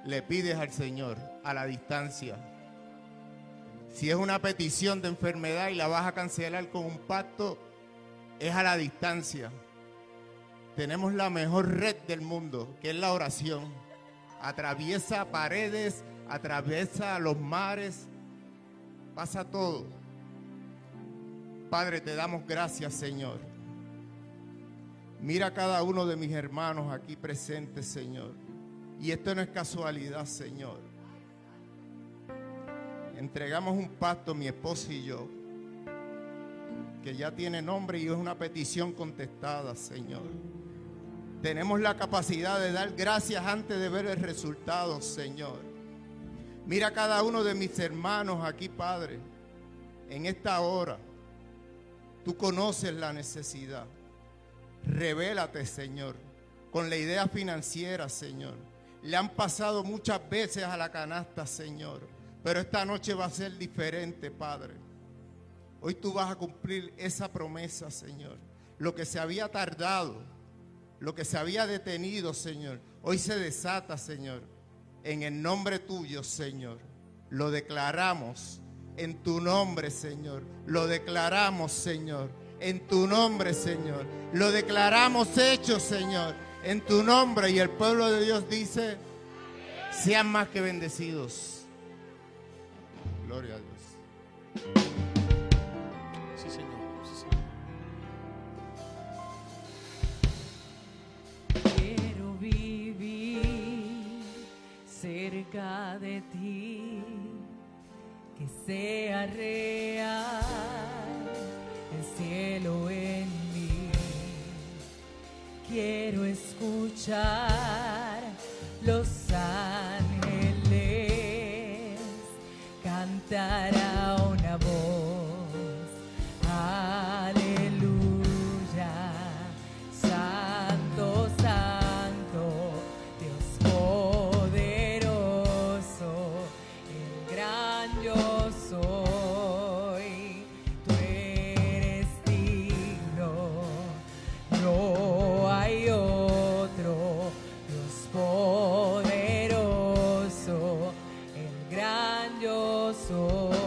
le pides al Señor a la distancia. Si es una petición de enfermedad y la vas a cancelar con un pacto, es a la distancia. Tenemos la mejor red del mundo, que es la oración. Atraviesa paredes, atraviesa los mares, pasa todo. Padre, te damos gracias, Señor. Mira a cada uno de mis hermanos aquí presentes, Señor. Y esto no es casualidad, Señor. Entregamos un pacto, mi esposo y yo, que ya tiene nombre y es una petición contestada, Señor. Tenemos la capacidad de dar gracias antes de ver el resultado, Señor. Mira a cada uno de mis hermanos aquí, Padre, en esta hora. Tú conoces la necesidad. Revélate, Señor, con la idea financiera, Señor. Le han pasado muchas veces a la canasta, Señor, pero esta noche va a ser diferente, Padre. Hoy tú vas a cumplir esa promesa, Señor. Lo que se había tardado, lo que se había detenido, Señor, hoy se desata, Señor. En el nombre tuyo, Señor, lo declaramos. En tu nombre, Señor, lo declaramos, Señor. En tu nombre, Señor, lo declaramos hecho, Señor. En tu nombre. Y el pueblo de Dios dice: sean más que bendecidos. Gloria a Dios. Sí, Señor. Sí, Señor. Quiero vivir cerca de ti, que sea real el cielo en mí. Quiero escuchar los ángeles cantar a una voz: aleluya, santo, santo, Dios poderoso, el gran yo soy. Tú eres digno, no hay otro Dios poderoso, el gran yo soy.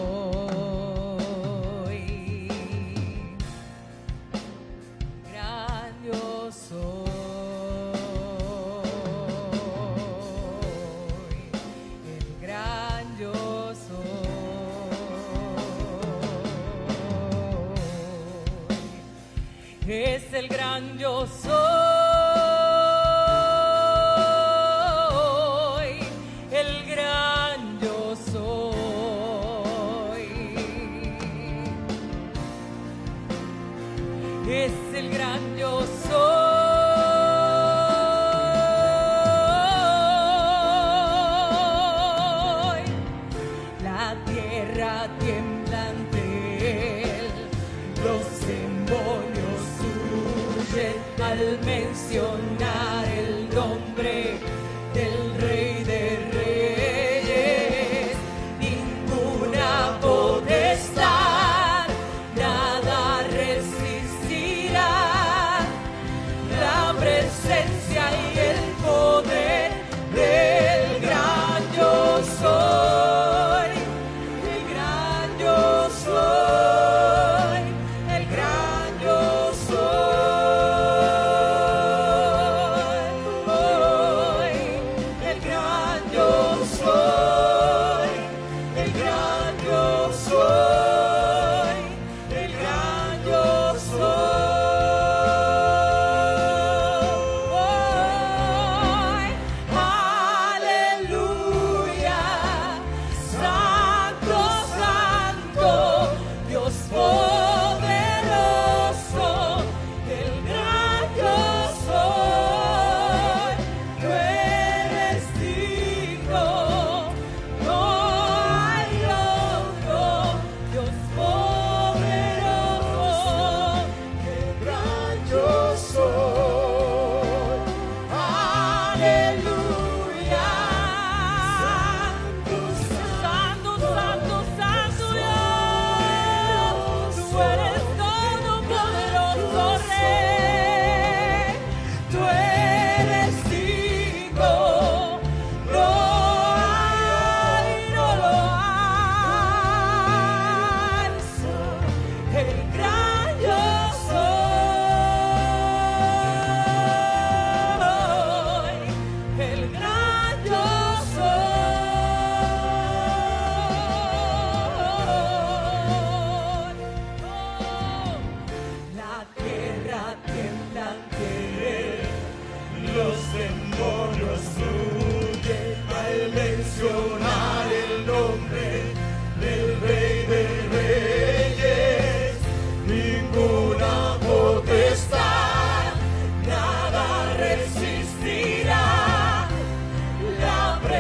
Gran yo soy. El gran yo soy. Es el gran yo soy. El gran yo soy. Es el gran yo soy. La tierra tiembla ante él, los embolios huyen al medio.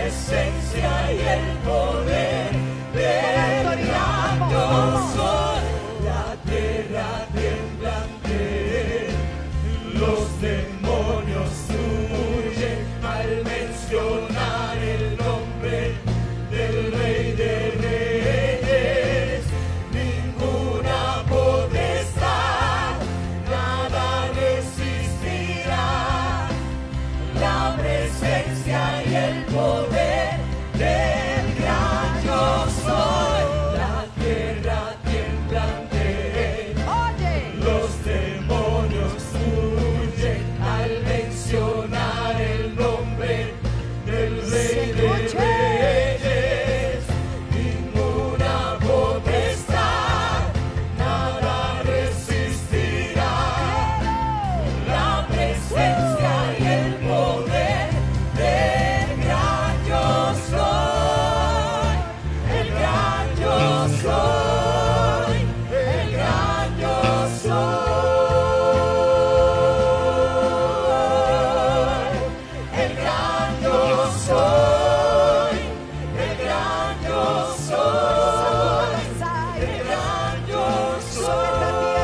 presencia y el poder del gran yo soy. La tierra tiembla ante él, los demonios huyen al mencionar el nombre del Rey de Reyes. Ninguna potestad, nada resistirá la presencia y el poder del gran yo soy. La tierra tiembla ante él, los demonios huyen al mencionar el nombre del Rey de Reyes. Ninguna potestad, nada resistirá la presencia y el poder del gran yo soy. El gran yo soy. El gran yo soy. El gran yo soy. El gran yo soy. El gran yo soy.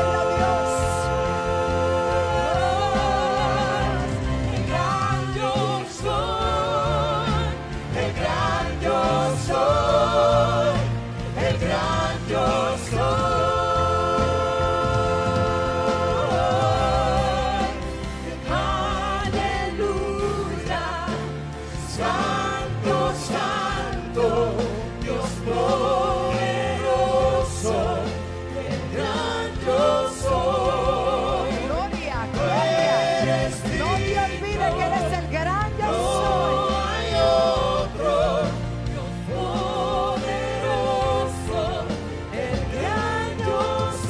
El gran yo soy. El gran yo soy. El gran yo soy. Aleluya. Santo, santo, Dios poderoso. El gran yo soy. Gloria, gloria. Eres No te olvides que eres el gran yo soy. No hay otro Dios poderoso, el gran yo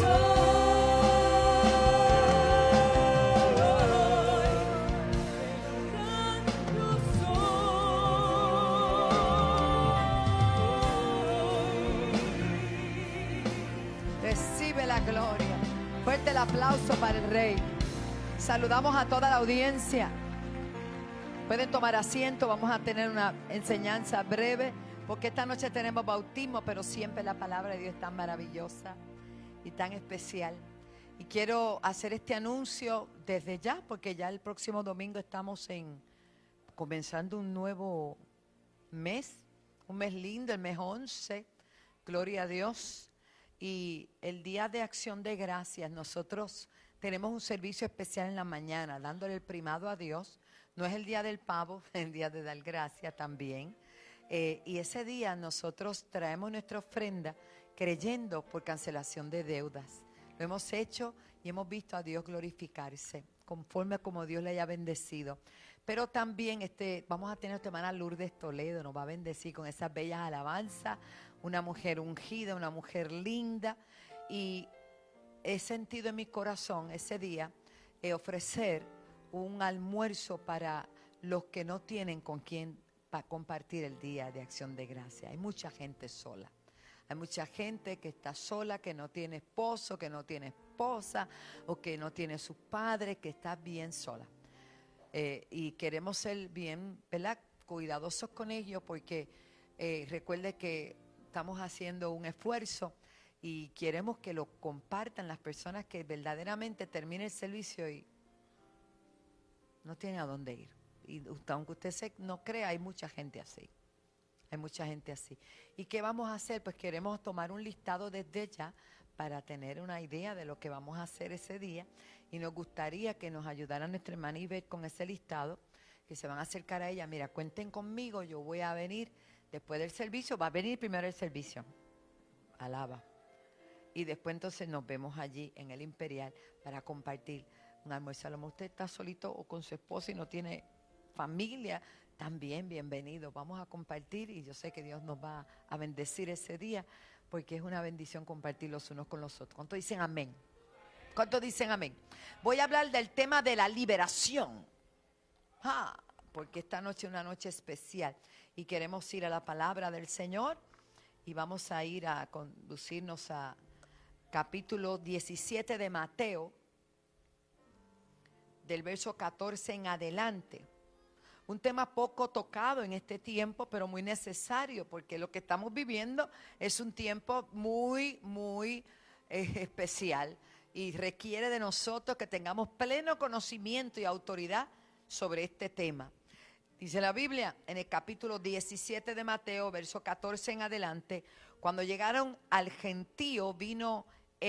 Recibe la gloria. Fuerte el aplauso para el Rey. Saludamos a toda la audiencia. Pueden tomar asiento. Vamos a tener una enseñanza breve, porque esta noche tenemos bautismo, pero siempre la palabra de Dios es tan maravillosa y tan especial. Y quiero hacer este anuncio desde ya, porque ya el próximo domingo estamos comenzando un nuevo mes, un mes lindo, el mes 11, gloria a Dios. Y el día de Acción de Gracias, nosotros tenemos un servicio especial en la mañana, dándole el primado a Dios. No es el día del pavo, es el día de dar gracias también. Y ese día nosotros traemos nuestra ofrenda creyendo por cancelación de deudas. Lo hemos hecho y hemos visto a Dios glorificarse conforme a como Dios le haya bendecido. Pero también vamos a tener nuestra hermana Lourdes Toledo, nos va a bendecir con esas bellas alabanzas. Una mujer ungida, una mujer linda. Y he sentido en mi corazón ese día ofrecer un almuerzo para los que no tienen con quién compartir el día de Acción de Gracia. Hay mucha gente sola. Hay mucha gente que está sola, que no tiene esposo, que no tiene esposa o que no tiene sus padres, que está bien sola. Y queremos ser bien, ¿verdad?, cuidadosos con ellos, porque recuerde que estamos haciendo un esfuerzo y queremos que lo compartan las personas que verdaderamente terminen el servicio y no tienen a dónde ir. Y aunque usted no crea, hay mucha gente así. Hay mucha gente así. ¿Y qué vamos a hacer? Pues queremos tomar un listado desde ya para tener una idea de lo que vamos a hacer ese día. Y nos gustaría que nos ayudara nuestra hermana Ivette con ese listado, que se van a acercar a ella. Mira, cuenten conmigo, yo voy a venir después del servicio. Va a venir primero el servicio. Alaba. Y después entonces nos vemos allí en el Imperial para compartir un almuerzo. A lo mejor usted está solito o con su esposa y no tiene familia, también bienvenido. Vamos a compartir y yo sé que Dios nos va a bendecir ese día, porque es una bendición compartir los unos con los otros. ¿Cuántos dicen amén? ¿Cuántos dicen amén? Voy a hablar del tema de la liberación. Porque esta noche es una noche especial y queremos ir a la palabra del Señor y vamos a ir a conducirnos a capítulo 17 de Mateo, del verso 14 en adelante. Un tema poco tocado en este tiempo, pero muy necesario, porque lo que estamos viviendo es un tiempo muy, muy especial y requiere de nosotros que tengamos pleno conocimiento y autoridad sobre este tema. Dice la Biblia en el capítulo 17 de Mateo, verso 14 en adelante, cuando llegaron al gentío, vino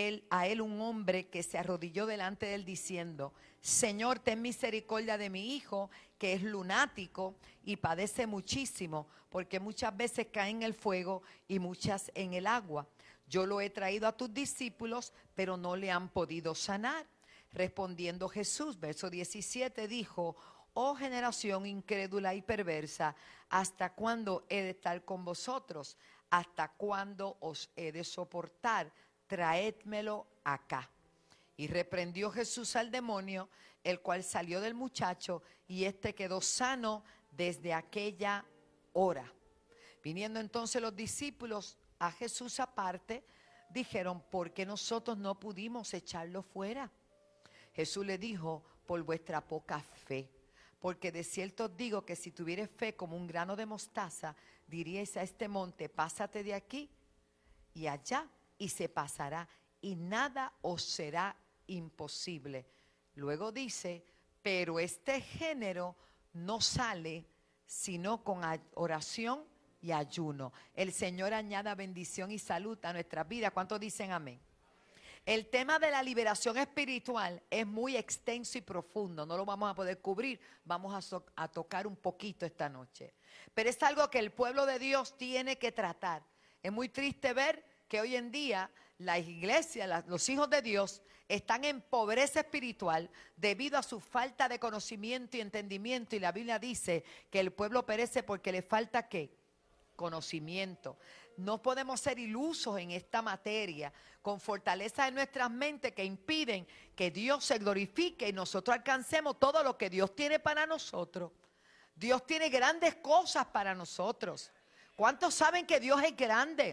a él un hombre que se arrodilló delante de él diciendo: Señor, ten misericordia de mi hijo, que es lunático y padece muchísimo, porque muchas veces cae en el fuego y muchas en el agua. Yo lo he traído a tus discípulos, pero no le han podido sanar. Respondiendo Jesús, verso 17, dijo: Oh generación incrédula y perversa, ¿hasta cuándo he de estar con vosotros? ¿Hasta cuándo os he de soportar? Traédmelo acá. Y reprendió Jesús al demonio, el cual salió del muchacho, y éste quedó sano desde aquella hora. Viniendo entonces los discípulos a Jesús aparte, dijeron: ¿por qué nosotros no pudimos echarlo fuera? Jesús le dijo: por vuestra poca fe. Porque de cierto os digo que si tuvierais fe como un grano de mostaza, diríais a este monte: pásate de aquí y allá, y se pasará, y nada os será imposible. Luego dice: pero este género no sale sino con oración y ayuno. El Señor añada bendición y salud a nuestras vidas. ¿Cuántos dicen amén? El tema de la liberación espiritual es muy extenso y profundo. No lo vamos a poder cubrir. Vamos a tocar un poquito esta noche. Pero es algo que el pueblo de Dios tiene que tratar. Es muy triste ver que hoy en día la iglesia, los hijos de Dios, están en pobreza espiritual debido a su falta de conocimiento y entendimiento. Y la Biblia dice que el pueblo perece porque le falta ¿qué? Conocimiento. No podemos ser ilusos en esta materia, con fortaleza en nuestras mentes que impiden que Dios se glorifique y nosotros alcancemos todo lo que Dios tiene para nosotros. Dios tiene grandes cosas para nosotros. ¿Cuántos saben que Dios es grande?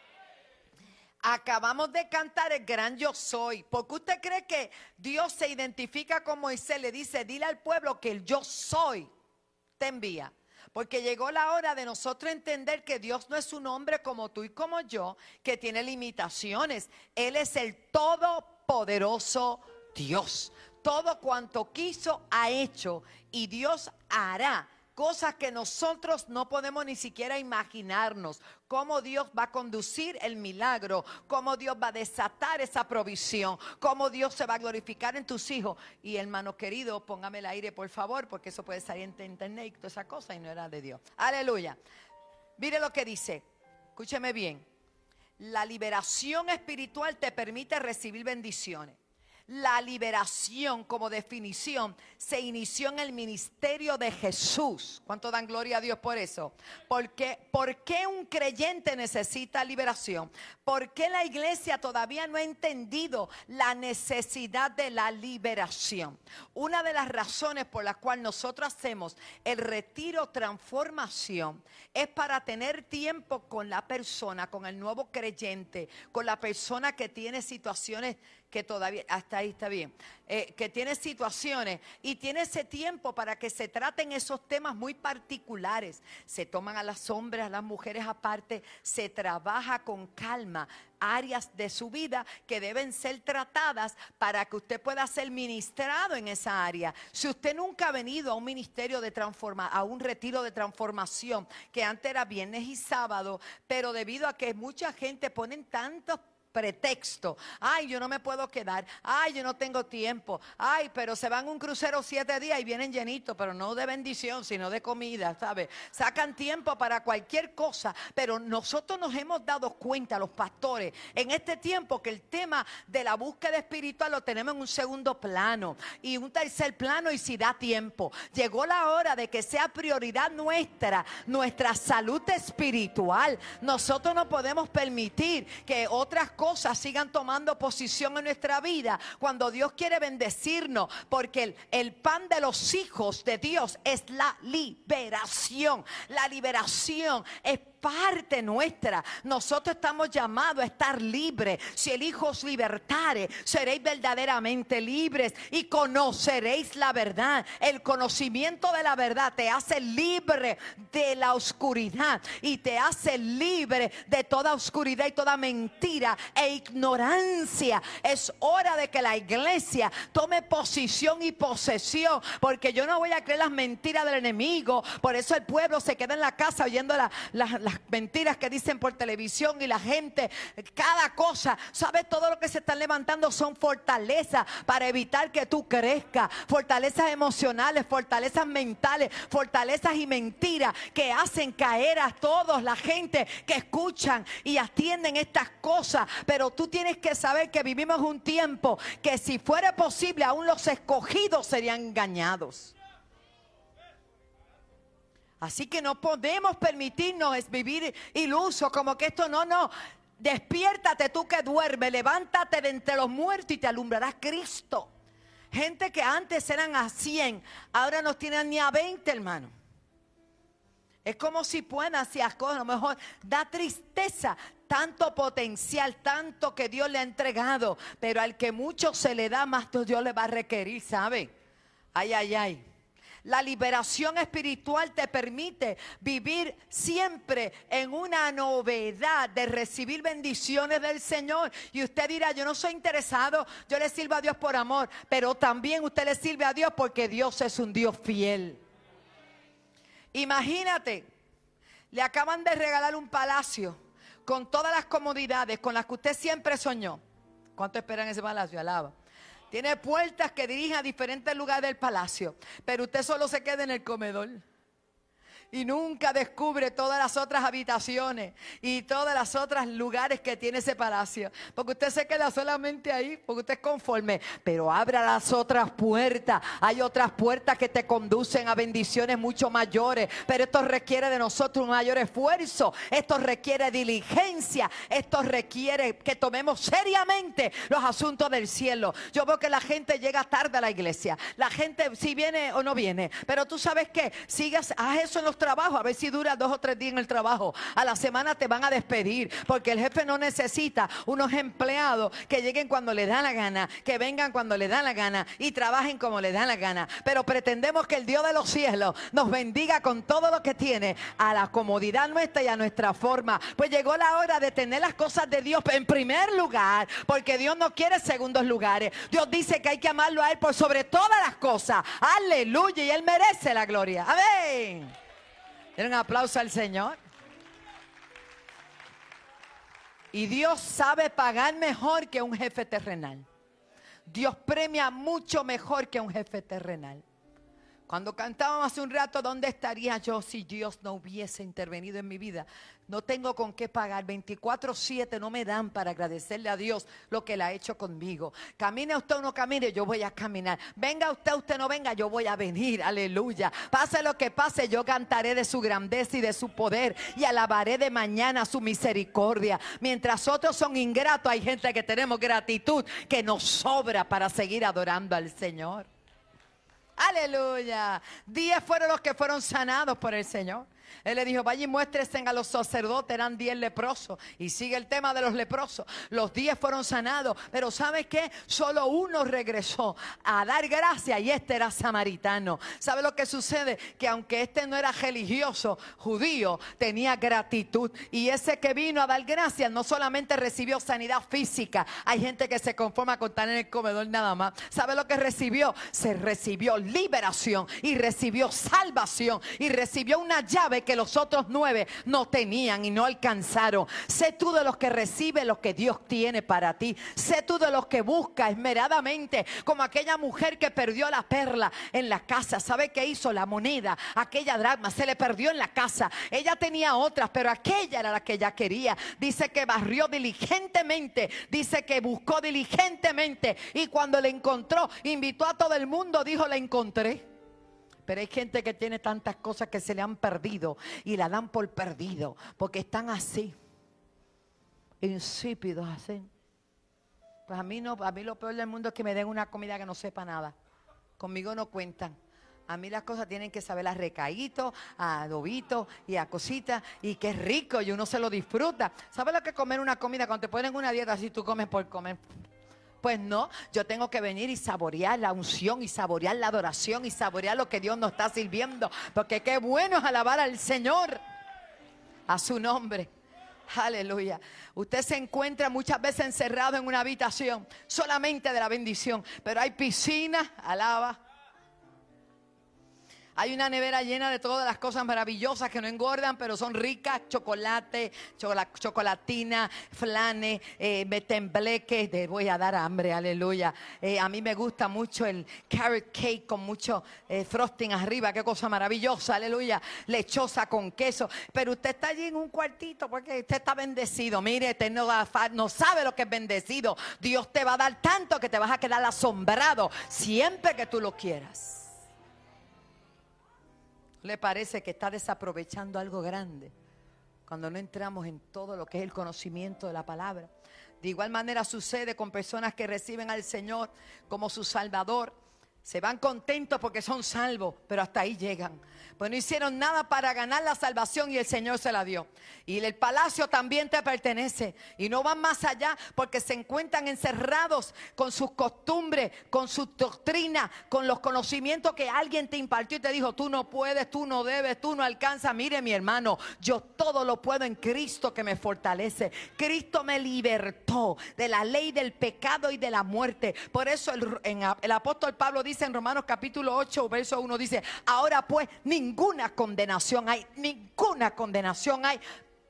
Acabamos de cantar el gran yo soy. ¿Por qué usted cree que Dios se identifica con Moisés? Le dice: dile al pueblo que el yo soy te envía. Porque llegó la hora de nosotros entender que Dios no es un hombre como tú y como yo, que tiene limitaciones. Él es el todopoderoso Dios. Todo cuanto quiso ha hecho, y Dios hará cosas que nosotros no podemos ni siquiera imaginarnos. Cómo Dios va a conducir el milagro, cómo Dios va a desatar esa provisión, cómo Dios se va a glorificar en tus hijos. Y hermano querido, póngame el aire por favor, porque eso puede salir en internet y toda esa cosa y no era de Dios. Aleluya. Mire lo que dice, escúcheme bien. La liberación espiritual te permite recibir bendiciones. La liberación, como definición, se inició en el ministerio de Jesús. ¿Cuánto dan gloria a Dios por eso? ¿Por qué un creyente necesita liberación? ¿Por qué la iglesia todavía no ha entendido la necesidad de la liberación? Una de las razones por las cuales nosotros hacemos el retiro transformación es para tener tiempo con la persona, con el nuevo creyente, con la persona que tiene situaciones que todavía, hasta ahí está bien, que tiene situaciones y tiene ese tiempo para que se traten esos temas muy particulares. Se toman a los hombres, a las mujeres aparte, se trabaja con calma áreas de su vida que deben ser tratadas para que usted pueda ser ministrado en esa área. Si usted nunca ha venido a un ministerio de transformación, a un retiro de transformación, que antes era viernes y sábado, pero debido a que mucha gente ponen tantos pretexto, ay, yo no me puedo quedar, ay, yo no tengo tiempo, ay, pero se van un crucero 7 días y vienen llenitos, pero no de bendición, sino de comida, ¿sabe? Sacan tiempo para cualquier cosa, pero nosotros nos hemos dado cuenta, los pastores, en este tiempo que el tema de la búsqueda espiritual lo tenemos en un segundo plano y un tercer plano, y si da tiempo, llegó la hora de que sea prioridad nuestra salud espiritual. Nosotros no podemos permitir que otras cosas sigan tomando posición en nuestra vida cuando Dios quiere bendecirnos, porque el pan de los hijos de Dios es la liberación. La liberación es parte nuestra. Nosotros estamos llamados a estar libres. Si el Hijo os libertare, seréis verdaderamente libres y conoceréis la verdad. El conocimiento de la verdad te hace libre de la oscuridad y te hace libre de toda oscuridad y toda mentira e ignorancia. Es hora de que la iglesia tome posición y posesión, porque yo no voy a creer las mentiras del enemigo. Por eso el pueblo se queda en la casa oyendo las mentiras que dicen por televisión, y la gente, cada cosa, ¿sabes? Todo lo que se están levantando son fortalezas para evitar que tú crezcas, fortalezas emocionales, fortalezas mentales, fortalezas y mentiras que hacen caer a todos, la gente que escuchan y atienden estas cosas. Pero tú tienes que saber que vivimos un tiempo que, si fuera posible, aún los escogidos serían engañados. Así que no podemos permitirnos vivir ilusos como que esto no. Despiértate tú que duermes, levántate de entre los muertos y te alumbrará Cristo. Gente que antes eran a 100, ahora no tienen ni a 20, hermano. Es como si puedan, si las cosas, a lo mejor da tristeza. Tanto potencial, tanto que Dios le ha entregado, pero al que mucho se le da, más Dios le va a requerir, ¿sabe? Ay. La liberación espiritual te permite vivir siempre en una novedad de recibir bendiciones del Señor. Y usted dirá, yo no soy interesado, yo le sirvo a Dios por amor, pero también usted le sirve a Dios porque Dios es un Dios fiel. Imagínate, le acaban de regalar un palacio con todas las comodidades con las que usted siempre soñó. ¿Cuánto esperan ese palacio? Alaba. Tiene puertas que dirigen a diferentes lugares del palacio, pero usted solo se queda en el comedor y nunca descubre todas las otras habitaciones y todas las otras lugares que tiene ese palacio, porque usted se queda solamente ahí, porque usted es conforme. Pero abra las otras puertas. Hay otras puertas que te conducen a bendiciones mucho mayores, pero esto requiere de nosotros un mayor esfuerzo. Esto requiere diligencia. Esto requiere que tomemos seriamente los asuntos del cielo. Yo veo que la gente llega tarde a la iglesia, la gente si viene o no viene, pero tú sabes que haz eso en los trabajos, a ver si dura 2 o 3 días en el trabajo. A la semana te van a despedir, porque el jefe no necesita unos empleados que lleguen cuando le da la gana, que vengan cuando le da la gana y trabajen como le da la gana. Pero pretendemos que el Dios de los cielos nos bendiga con todo lo que tiene, a la comodidad nuestra y a nuestra forma. Pues llegó la hora de tener las cosas de Dios en primer lugar, porque Dios no quiere segundos lugares. Dios dice que hay que amarlo a Él por sobre todas las cosas. Aleluya, y Él merece la gloria. Amén. Den un aplauso al Señor. Y Dios sabe pagar mejor que un jefe terrenal. Dios premia mucho mejor que un jefe terrenal. Cuando cantábamos hace un rato, ¿dónde estaría yo si Dios no hubiese intervenido en mi vida? No tengo con qué pagar, 24/7 no me dan para agradecerle a Dios lo que Él ha hecho conmigo. Camine usted o no camine, yo voy a caminar. Venga usted no venga, yo voy a venir, aleluya. Pase lo que pase, yo cantaré de su grandeza y de su poder y alabaré de mañana su misericordia. Mientras otros son ingratos, hay gente que tenemos gratitud que nos sobra para seguir adorando al Señor. Aleluya. 10 fueron los que fueron sanados por el Señor. Él le dijo, vaya y muéstrense a los sacerdotes, eran 10 leprosos. Y sigue el tema de los leprosos. Los 10 fueron sanados, pero ¿sabe qué? Solo uno regresó a dar gracias y este era samaritano. ¿Sabe lo que sucede? Que aunque este no era religioso, judío, tenía gratitud. Y ese que vino a dar gracias no solamente recibió sanidad física. Hay gente que se conforma con estar en el comedor nada más. ¿Sabe lo que recibió? Se recibió liberación y recibió salvación y recibió una llave que los otros 9 no tenían y no alcanzaron. Sé tú de los que recibe lo que Dios tiene para ti. Sé tú de los que busca esmeradamente, como aquella mujer que perdió la perla en la casa. ¿Sabe qué hizo? La moneda, aquella dracma, se le perdió en la casa. Ella tenía otras, pero aquella era la que ella quería. Dice que barrió diligentemente, dice que buscó diligentemente y cuando la encontró, invitó a todo el mundo, dijo, la encontré. Pero hay gente que tiene tantas cosas que se le han perdido y la dan por perdido porque están así, insípidos así. Pues a mí lo peor del mundo es que me den una comida que no sepa nada. Conmigo no cuentan. A mí las cosas tienen que saber a recaíto, a adobito y a cositas. Y qué rico y uno se lo disfruta. ¿Sabes lo que es comer una comida? Cuando te ponen una dieta así, tú comes por comer. Pues no, yo tengo que venir y saborear la unción y saborear la adoración y saborear lo que Dios nos está sirviendo. Porque qué bueno es alabar al Señor, a su nombre. Aleluya. Usted se encuentra muchas veces encerrado en una habitación solamente de la bendición. Pero hay piscina, alaba. Hay una nevera llena de todas las cosas maravillosas que no engordan, pero son ricas. Chocolate, chocolatina, flanes, tembleques. Te voy a dar hambre, aleluya. A mí me gusta mucho el carrot cake con mucho frosting arriba. Qué cosa maravillosa, aleluya. Lechosa con queso. Pero usted está allí en un cuartito porque usted está bendecido. Mire, usted no sabe lo que es bendecido. Dios te va a dar tanto que te vas a quedar asombrado siempre que tú lo quieras. ¿Le parece que está desaprovechando algo grande cuando no entramos en todo lo que es el conocimiento de la palabra? De igual manera sucede con personas que reciben al Señor como su Salvador. Se van contentos porque son salvos, pero hasta ahí llegan. Pues no hicieron nada para ganar la salvación y el Señor se la dio. Y el palacio también te pertenece. Y no van más allá porque se encuentran encerrados con sus costumbres, con su doctrina, con los conocimientos que alguien te impartió y te dijo, tú no puedes, tú no debes, tú no alcanzas. Mire, mi hermano, yo todo lo puedo en Cristo que me fortalece. Cristo me libertó de la ley del pecado y de la muerte. Por eso el apóstol Pablo dice en Romanos capítulo 8, verso 1, dice, ahora pues ninguna condenación hay, ninguna condenación hay.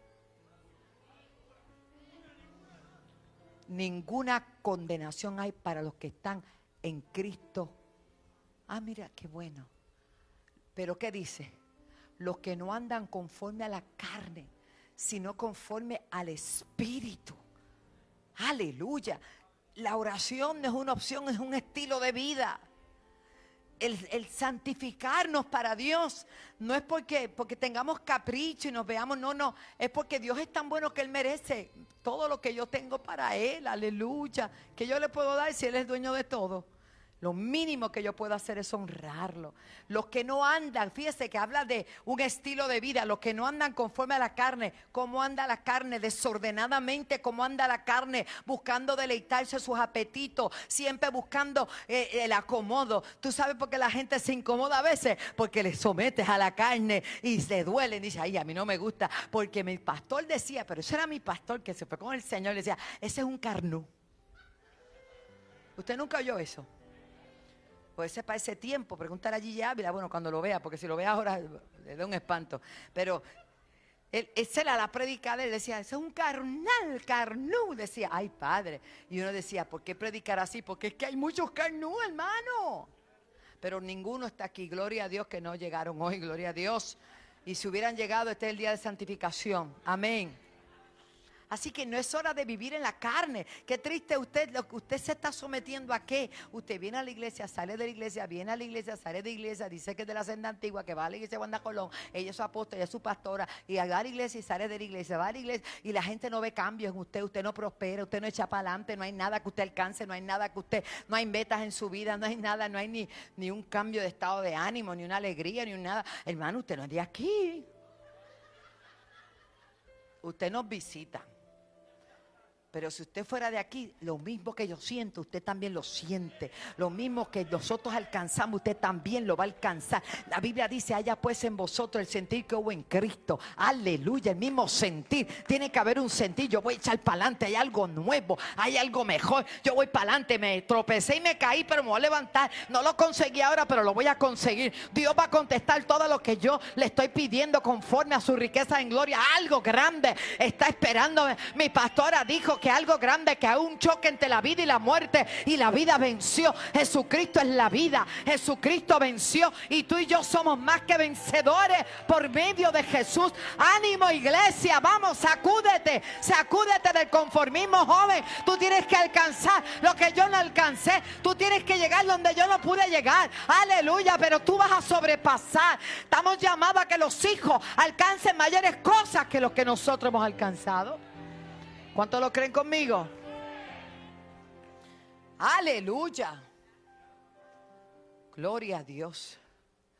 Ninguna condenación hay para los que están en Cristo. Ah, mira, qué bueno. Pero ¿qué dice? Los que no andan conforme a la carne, sino conforme al Espíritu. Aleluya. La oración no es una opción, es un estilo de vida. El santificarnos para Dios no es porque tengamos capricho y nos veamos, no, es porque Dios es tan bueno que Él merece todo lo que yo tengo para Él, aleluya, que yo le puedo dar si Él es dueño de todo. Lo mínimo que yo puedo hacer es honrarlo. Los que no andan, fíjese que habla de un estilo de vida, los que no andan conforme a la carne. ¿Cómo anda la carne? Desordenadamente. ¿Cómo anda la carne? Buscando deleitarse sus apetitos, siempre buscando el acomodo. ¿Tú sabes por qué la gente se incomoda a veces? Porque le sometes a la carne y se duele. Dice, ay, a mí no me gusta. Porque mi pastor decía, pero ese era mi pastor que se fue con el Señor, le decía, ese es un carnú. ¿Usted nunca oyó eso? Pues ese para ese tiempo, pregúntale a Gigi Ávila, bueno, cuando lo vea, porque si lo ve ahora le da un espanto. Pero esa era la predicada, él decía, eso es un carnú, decía, ay padre. Y uno decía, ¿por qué predicar así? Porque es que hay muchos carnú, hermano. Pero ninguno está aquí, gloria a Dios que no llegaron hoy, gloria a Dios. Y si hubieran llegado, este es el día de santificación, amén. Así que no es hora de vivir en la carne. Qué triste usted, lo que usted se está sometiendo a qué. Usted viene a la iglesia, sale de la iglesia, viene a la iglesia, sale de la iglesia, dice que es de la senda antigua, que va a la iglesia de Wanda Colón, ella es su apóstol, ella es su pastora, y va a la iglesia y sale de la iglesia, va a la iglesia, y la gente no ve cambios en usted no prospera, usted no echa para adelante, no hay nada que usted alcance, no hay nada que usted, no hay metas en su vida, no hay nada, no hay ni un cambio de estado de ánimo, ni una alegría, ni un nada. Hermano, usted no es de aquí. Usted nos visita. Pero si usted fuera de aquí, lo mismo que yo siento, usted también lo siente. Lo mismo que nosotros alcanzamos, usted también lo va a alcanzar. La Biblia dice, haya pues en vosotros el sentir que hubo en Cristo. Aleluya, el mismo sentir. Tiene que haber un sentir, yo voy a echar para adelante, hay algo nuevo, hay algo mejor. Yo voy para adelante, me tropecé y me caí, pero me voy a levantar. No lo conseguí ahora, pero lo voy a conseguir. Dios va a contestar todo lo que yo le estoy pidiendo conforme a su riqueza en gloria. Algo grande está esperándome. Mi pastora dijo que algo grande, que hay un choque entre la vida y la muerte, y la vida venció. Jesucristo es la vida, Jesucristo venció, y tú y yo somos más que vencedores por medio de Jesús. Ánimo, iglesia, vamos, sacúdete del conformismo, joven. Tú tienes que alcanzar lo que yo no alcancé, tú tienes que llegar donde yo no pude llegar, aleluya, pero tú vas a sobrepasar. Estamos llamados a que los hijos alcancen mayores cosas que los que nosotros hemos alcanzado. ¿Cuántos lo creen conmigo? Aleluya. Gloria a Dios.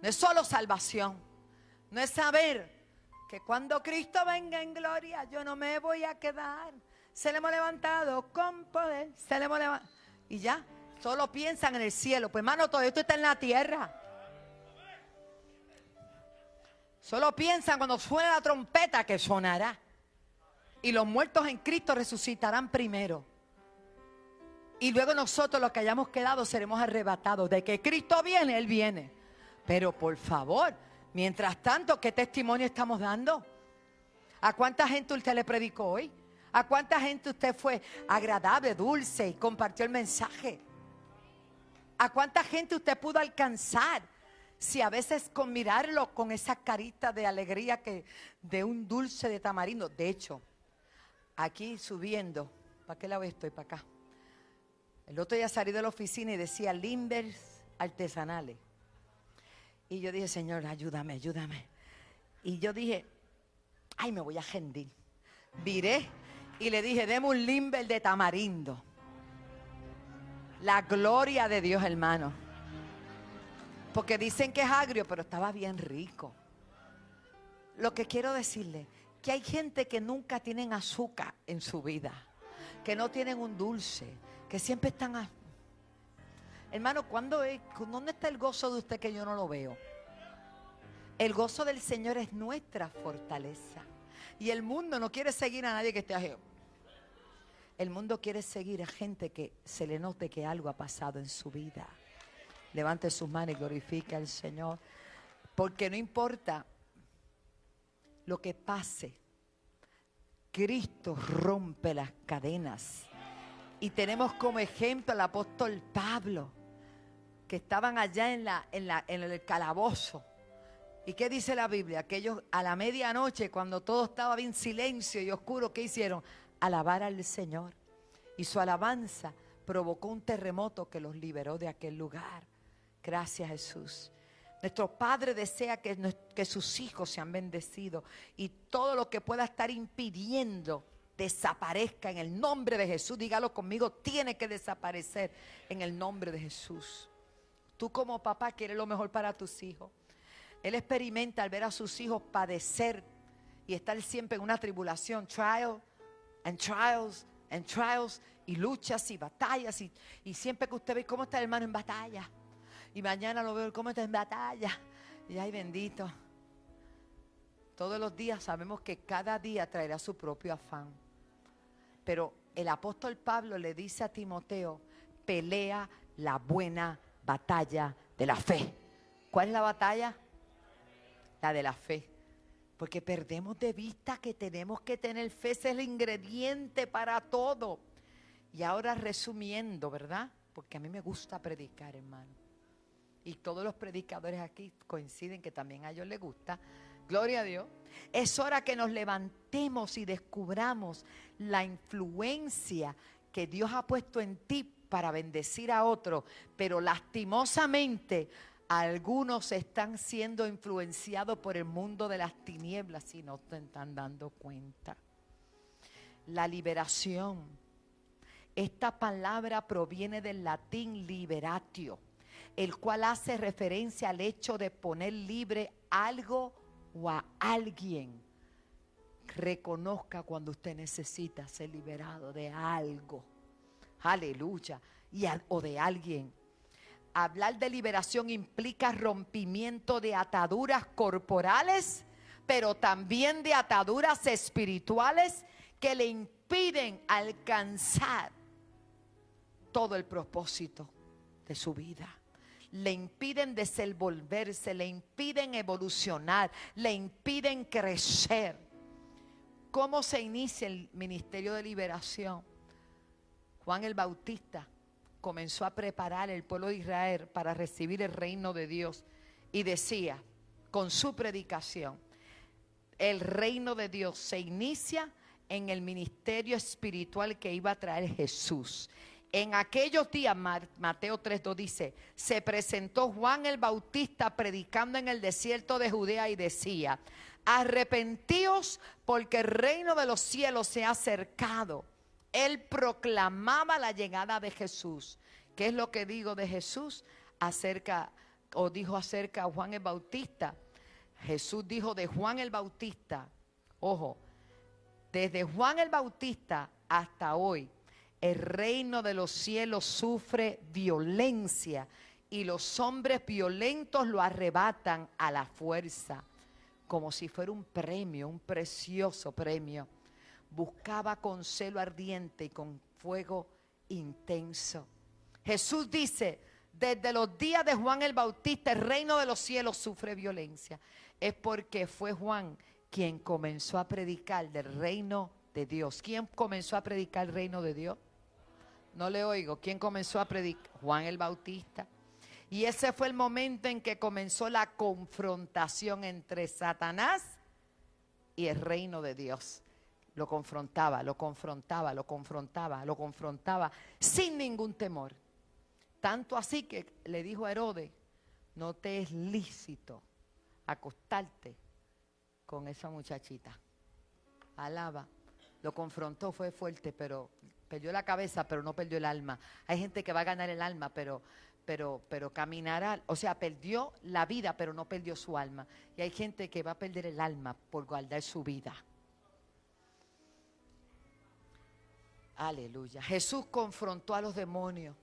No es solo salvación. No es saber que cuando Cristo venga en gloria, yo no me voy a quedar. Se le hemos levantado con poder. Se le hemos levantado. Y ya, solo piensan en el cielo. Pues hermano, todo esto está en la tierra. Solo piensan cuando suene la trompeta que sonará. Y los muertos en Cristo resucitarán primero. Y luego nosotros los que hayamos quedado seremos arrebatados. De que Cristo viene, Él viene. Pero por favor, mientras tanto, ¿qué testimonio estamos dando? ¿A cuánta gente usted le predicó hoy? ¿A cuánta gente usted fue agradable, dulce y compartió el mensaje? ¿A cuánta gente usted pudo alcanzar? Si a veces con mirarlo con esa carita de alegría que de un dulce de tamarindo. De hecho, aquí subiendo, ¿para qué lado estoy? Para acá. El otro día salí de la oficina y decía Limbers artesanales. Y yo dije, Señor, ayúdame, ayúdame. Y yo dije, ay, me voy a rendir. Viré y le dije, deme un limber de tamarindo. La gloria de Dios, hermano. Porque dicen que es agrio, pero estaba bien rico. Lo que quiero decirle, que hay gente que nunca tienen azúcar en su vida. Que no tienen un dulce. Que siempre están... Hermano, ¿dónde está el gozo de usted que yo no lo veo? El gozo del Señor es nuestra fortaleza. Y el mundo no quiere seguir a nadie que esté ajeno. El mundo quiere seguir a gente que se le note que algo ha pasado en su vida. Levante sus manos y glorifique al Señor. Porque no importa lo que pase, Cristo rompe las cadenas. Y tenemos como ejemplo al apóstol Pablo, que estaban allá en el calabozo. ¿Y qué dice la Biblia? Que ellos a la medianoche, cuando todo estaba bien silencio y oscuro, ¿qué hicieron? Alabar al Señor. Y su alabanza provocó un terremoto que los liberó de aquel lugar. Gracias, Jesús. Nuestro Padre desea que sus hijos sean bendecidos. Y todo lo que pueda estar impidiendo desaparezca en el nombre de Jesús. Dígalo conmigo, tiene que desaparecer en el nombre de Jesús. Tú como papá quieres lo mejor para tus hijos. Él experimenta al ver a sus hijos padecer y estar siempre en una tribulación, trials and trials and trials, y luchas y batallas. Y siempre que usted ve cómo está el hermano en batalla, y mañana lo veo cómo está en batalla, y ay bendito. Todos los días sabemos que cada día traerá su propio afán. Pero el apóstol Pablo le dice a Timoteo, pelea la buena batalla de la fe. ¿Cuál es la batalla? La de la fe. Porque perdemos de vista que tenemos que tener fe. Ese es el ingrediente para todo. Y ahora resumiendo, ¿verdad? Porque a mí me gusta predicar, hermano. Y todos los predicadores aquí coinciden que también a ellos les gusta. Gloria a Dios. Es hora que nos levantemos y descubramos la influencia que Dios ha puesto en ti para bendecir a otros. Pero lastimosamente algunos están siendo influenciados por el mundo de las tinieblas y no se están dando cuenta. La liberación. Esta palabra proviene del latín liberatio, el cual hace referencia al hecho de poner libre algo o a alguien. Reconozca cuando usted necesita ser liberado de algo. Aleluya. O de alguien. Hablar de liberación implica rompimiento de ataduras corporales, pero también de ataduras espirituales que le impiden alcanzar todo el propósito de su vida. Le impiden desenvolverse, le impiden evolucionar, le impiden crecer. ¿Cómo se inicia el ministerio de liberación? Juan el Bautista comenzó a preparar el pueblo de Israel para recibir el reino de Dios y decía, con su predicación, el reino de Dios se inicia en el ministerio espiritual que iba a traer Jesús. En aquellos días, Mateo 3:2 dice, se presentó Juan el Bautista predicando en el desierto de Judea y decía, arrepentíos porque el reino de los cielos se ha acercado. Él proclamaba la llegada de Jesús. ¿Qué es lo que digo de Jesús? Acerca o dijo acerca de Juan el Bautista. Jesús dijo de Juan el Bautista, ojo, desde Juan el Bautista hasta hoy, el reino de los cielos sufre violencia y los hombres violentos lo arrebatan a la fuerza, como si fuera un premio, un precioso premio. Buscaba con celo ardiente y con fuego intenso. Jesús dice, desde los días de Juan el Bautista, el reino de los cielos sufre violencia. Es porque fue Juan quien comenzó a predicar del reino de Dios. ¿Quién comenzó a predicar el reino de Dios? No le oigo. ¿Quién comenzó a predicar? Juan el Bautista. Y ese fue el momento en que comenzó la confrontación entre Satanás y el reino de Dios. Lo confrontaba, lo confrontaba, lo confrontaba, lo confrontaba sin ningún temor. Tanto así que le dijo a Herodes, no te es lícito acostarte con esa muchachita. Alaba. Lo confrontó, fue fuerte, pero perdió la cabeza, pero no perdió el alma. Hay gente que va a ganar el alma, pero caminará, o sea, perdió la vida, pero no perdió su alma. Y hay gente que va a perder el alma por guardar su vida. Aleluya. Jesús confrontó a los demonios.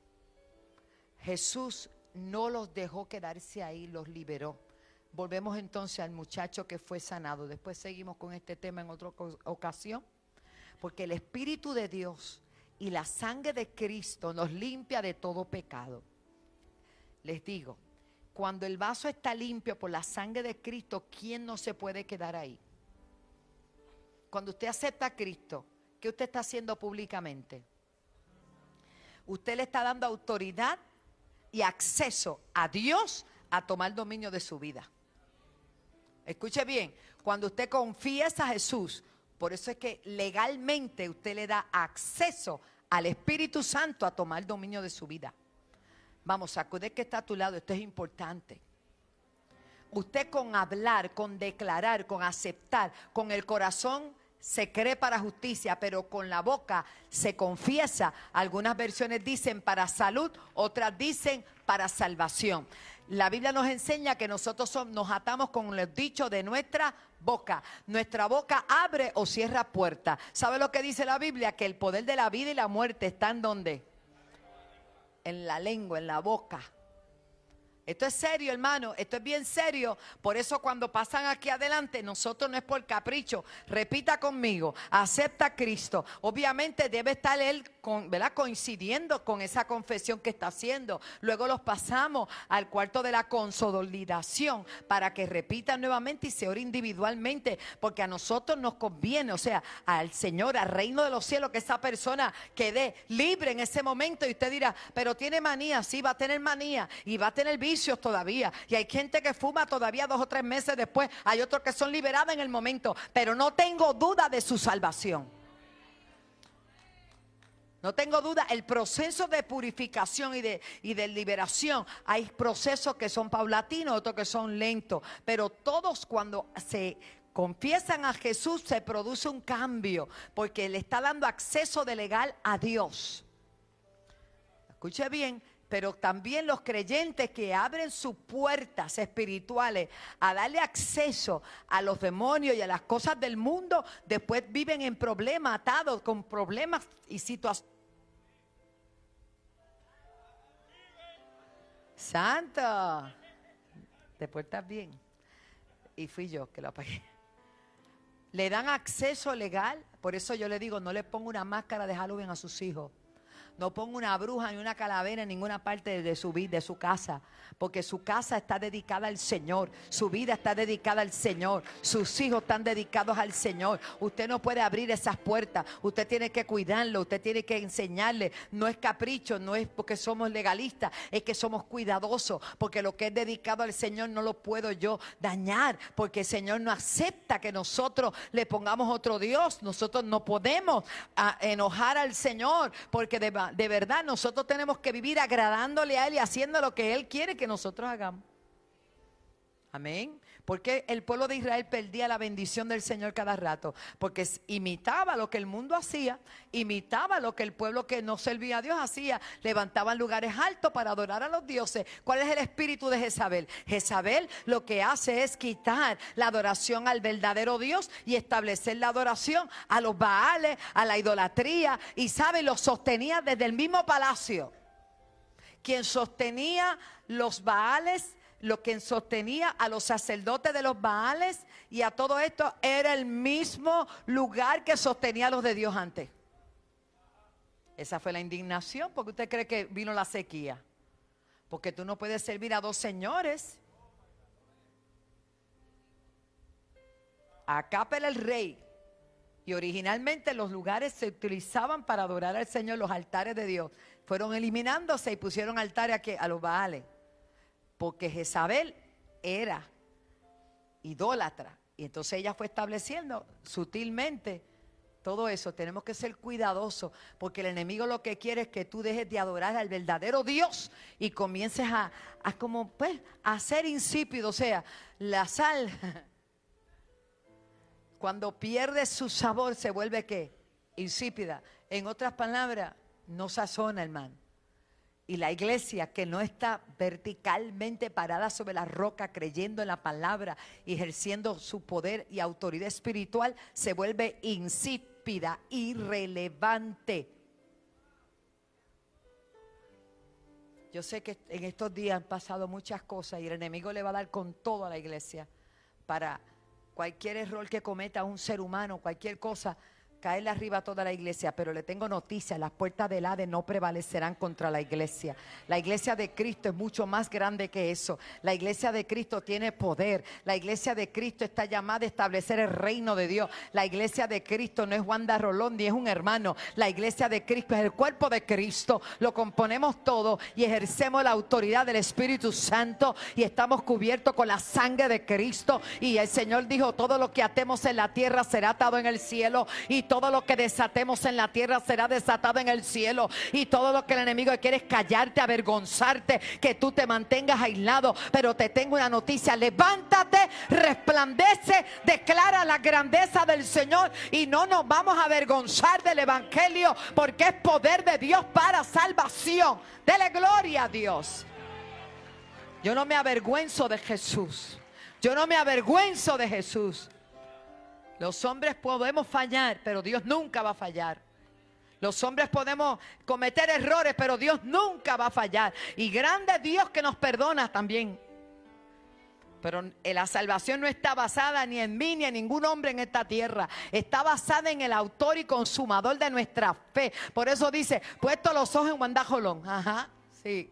Jesús no los dejó quedarse ahí, los liberó. Volvemos entonces al muchacho que fue sanado. Después seguimos con este tema en otra ocasión. Porque el Espíritu de Dios y la sangre de Cristo nos limpia de todo pecado. Les digo, cuando el vaso está limpio por la sangre de Cristo, ¿quién no se puede quedar ahí? Cuando usted acepta a Cristo, ¿qué usted está haciendo públicamente? Usted le está dando autoridad y acceso a Dios a tomar dominio de su vida. Escuche bien, cuando usted confiesa a Jesús, por eso es que legalmente usted le da acceso al Espíritu Santo a tomar dominio de su vida. Vamos, sacude que está a tu lado, esto es importante. Usted con hablar, con declarar, con aceptar, con el corazón se cree para justicia, pero con la boca se confiesa. Algunas versiones dicen para salud, otras dicen para salvación. La Biblia nos enseña que nosotros nos atamos con los dichos de nuestra boca. Nuestra boca abre o cierra puertas. ¿Sabe lo que dice la Biblia? Que el poder de la vida y la muerte está ¿en dónde? En la lengua, en la boca. Esto es serio, hermano, esto es bien serio. Por eso cuando pasan aquí adelante, nosotros no es por capricho. Repita conmigo, acepta a Cristo. Obviamente debe estar él ¿verdad? Coincidiendo con esa confesión que está haciendo. Luego los pasamos al cuarto de la consolidación para que repitan nuevamente y se ore individualmente, porque a nosotros nos conviene, o sea, al Señor, al reino de los cielos, que esa persona quede libre en ese momento. Y usted dirá, pero tiene manía. Sí, va a tener manía y va a tener vicios todavía. Y hay gente que fuma todavía 2 o 3 meses después. Hay otros que son liberados en el momento, pero no tengo duda de su salvación. No tengo duda, el proceso de purificación y de liberación, hay procesos que son paulatinos, otros que son lentos, pero todos cuando se confiesan a Jesús se produce un cambio, porque le está dando acceso de legal a Dios. Escuche bien, pero también los creyentes que abren sus puertas espirituales a darle acceso a los demonios y a las cosas del mundo, después viven en problemas, atados con problemas y situaciones. Santo, después estás bien. Y fui yo que lo apagué. Le dan acceso legal, por eso yo le digo, no le pongo una máscara de Halloween a sus hijos. No ponga una bruja ni una calavera en ninguna parte de su vida, de su casa, porque su casa está dedicada al Señor, su vida está dedicada al Señor, sus hijos están dedicados al Señor. Usted no puede abrir esas puertas, usted tiene que cuidarlo, usted tiene que enseñarle. No es capricho, no es porque somos legalistas, es que somos cuidadosos, porque lo que es dedicado al Señor no lo puedo yo dañar, porque el Señor no acepta que nosotros le pongamos otro Dios. Nosotros no podemos enojar al Señor, porque de verdad nosotros tenemos que vivir agradándole a Él y haciendo lo que Él quiere que nosotros hagamos. Amén. Porque el pueblo de Israel perdía la bendición del Señor cada rato. Porque imitaba lo que el mundo hacía, imitaba lo que el pueblo que no servía a Dios hacía. Levantaban lugares altos para adorar a los dioses. ¿Cuál es el espíritu de Jezabel? Jezabel lo que hace es quitar la adoración al verdadero Dios y establecer la adoración a los Baales, a la idolatría. Y sabe, lo sostenía desde el mismo palacio. Quien sostenía los Baales, quien sostenía a los sacerdotes de los Baales y a todo esto era el mismo lugar que sostenía a los de Dios antes. Esa fue la indignación. ¿Por qué usted cree que vino la sequía? Porque tú no puedes servir a dos señores. Acá pela el rey. Y originalmente los lugares se utilizaban para adorar al Señor, los altares de Dios. Fueron eliminándose y pusieron altares a los Baales. Porque Jezabel era idólatra. Y entonces ella fue estableciendo sutilmente todo eso. Tenemos que ser cuidadosos. Porque el enemigo lo que quiere es que tú dejes de adorar al verdadero Dios. Y comiences a ser insípido. O sea, la sal, cuando pierde su sabor, se vuelve ¿qué? Insípida. En otras palabras, no sazona, hermano. Y la iglesia que no está verticalmente parada sobre la roca, creyendo en la palabra y ejerciendo su poder y autoridad espiritual, se vuelve insípida, irrelevante. Yo sé que en estos días han pasado muchas cosas y el enemigo le va a dar con todo a la iglesia para cualquier error que cometa un ser humano, cualquier cosa, caerle arriba a toda la iglesia. Pero le tengo noticias: las puertas del Hades no prevalecerán contra la iglesia. La iglesia de Cristo es mucho más grande que eso. La iglesia de Cristo tiene poder. La iglesia de Cristo está llamada a establecer el reino de Dios. La iglesia de Cristo no es Wanda Rolón ni es un hermano. La iglesia de Cristo es el cuerpo de Cristo. Lo componemos todo y ejercemos la autoridad del Espíritu Santo y estamos cubiertos con la sangre de Cristo. Y el Señor dijo: todo lo que atemos en la tierra será atado en el cielo, y todo lo que desatemos en la tierra será desatado en el cielo. Y todo lo que el enemigo quiere es callarte, avergonzarte, que tú te mantengas aislado. Pero te tengo una noticia: levántate, resplandece, declara la grandeza del Señor y no nos vamos a avergonzar del evangelio, porque es poder de Dios para salvación. Dele gloria a Dios. Yo no me avergüenzo de Jesús. Yo no me avergüenzo de Jesús. Los hombres podemos fallar, pero Dios nunca va a fallar. Los hombres podemos cometer errores, pero Dios nunca va a fallar. Y grande es Dios que nos perdona también. Pero la salvación no está basada ni en mí ni en ningún hombre en esta tierra. Está basada en el autor y consumador de nuestra fe. Por eso dice: puesto los ojos en Wanda Rolón. Ajá, sí.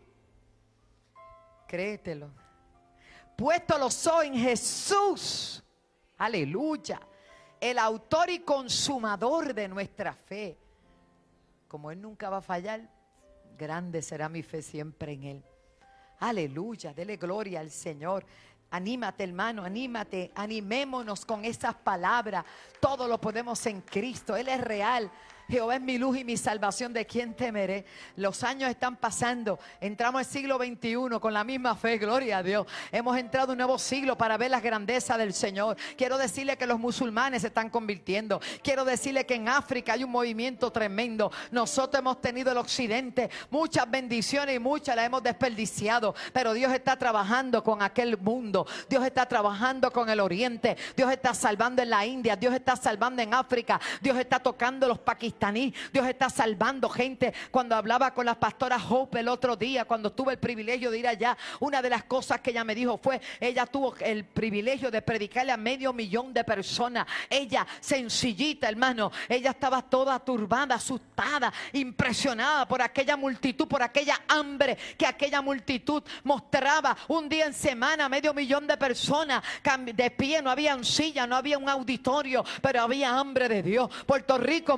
Créetelo. Puesto los ojos en Jesús. Aleluya. El autor y consumador de nuestra fe. Como Él nunca va a fallar, grande será mi fe siempre en Él. Aleluya, dele gloria al Señor. Anímate, hermano, anímate, animémonos con esas palabras. Todo lo podemos en Cristo, Él es real. Jehová es mi luz y mi salvación, ¿de quién temeré? Los años están pasando, entramos al siglo XXI con la misma fe, gloria a Dios. Hemos entrado a un nuevo siglo para ver las grandezas del Señor. Quiero decirle que los musulmanes se están convirtiendo. Quiero decirle que en África hay un movimiento tremendo. Nosotros hemos tenido el occidente, muchas bendiciones y muchas las hemos desperdiciado. Pero Dios está trabajando con aquel mundo. Dios está trabajando con el oriente. Dios está salvando en la India. Dios está salvando en África. Dios está tocando los pakistaníes. Dios está salvando gente. Cuando hablaba con la pastora Hope el otro día, cuando tuve el privilegio de ir allá, una de las cosas que ella me dijo fue: ella tuvo el privilegio de predicarle a 500,000 de personas. Ella, sencillita, hermano, ella estaba toda turbada, asustada, impresionada por aquella multitud, por aquella hambre que aquella multitud mostraba. Un día en semana, 500,000 de personas de pie, no había silla, no había un auditorio, pero había hambre de Dios. Puerto Rico, muchos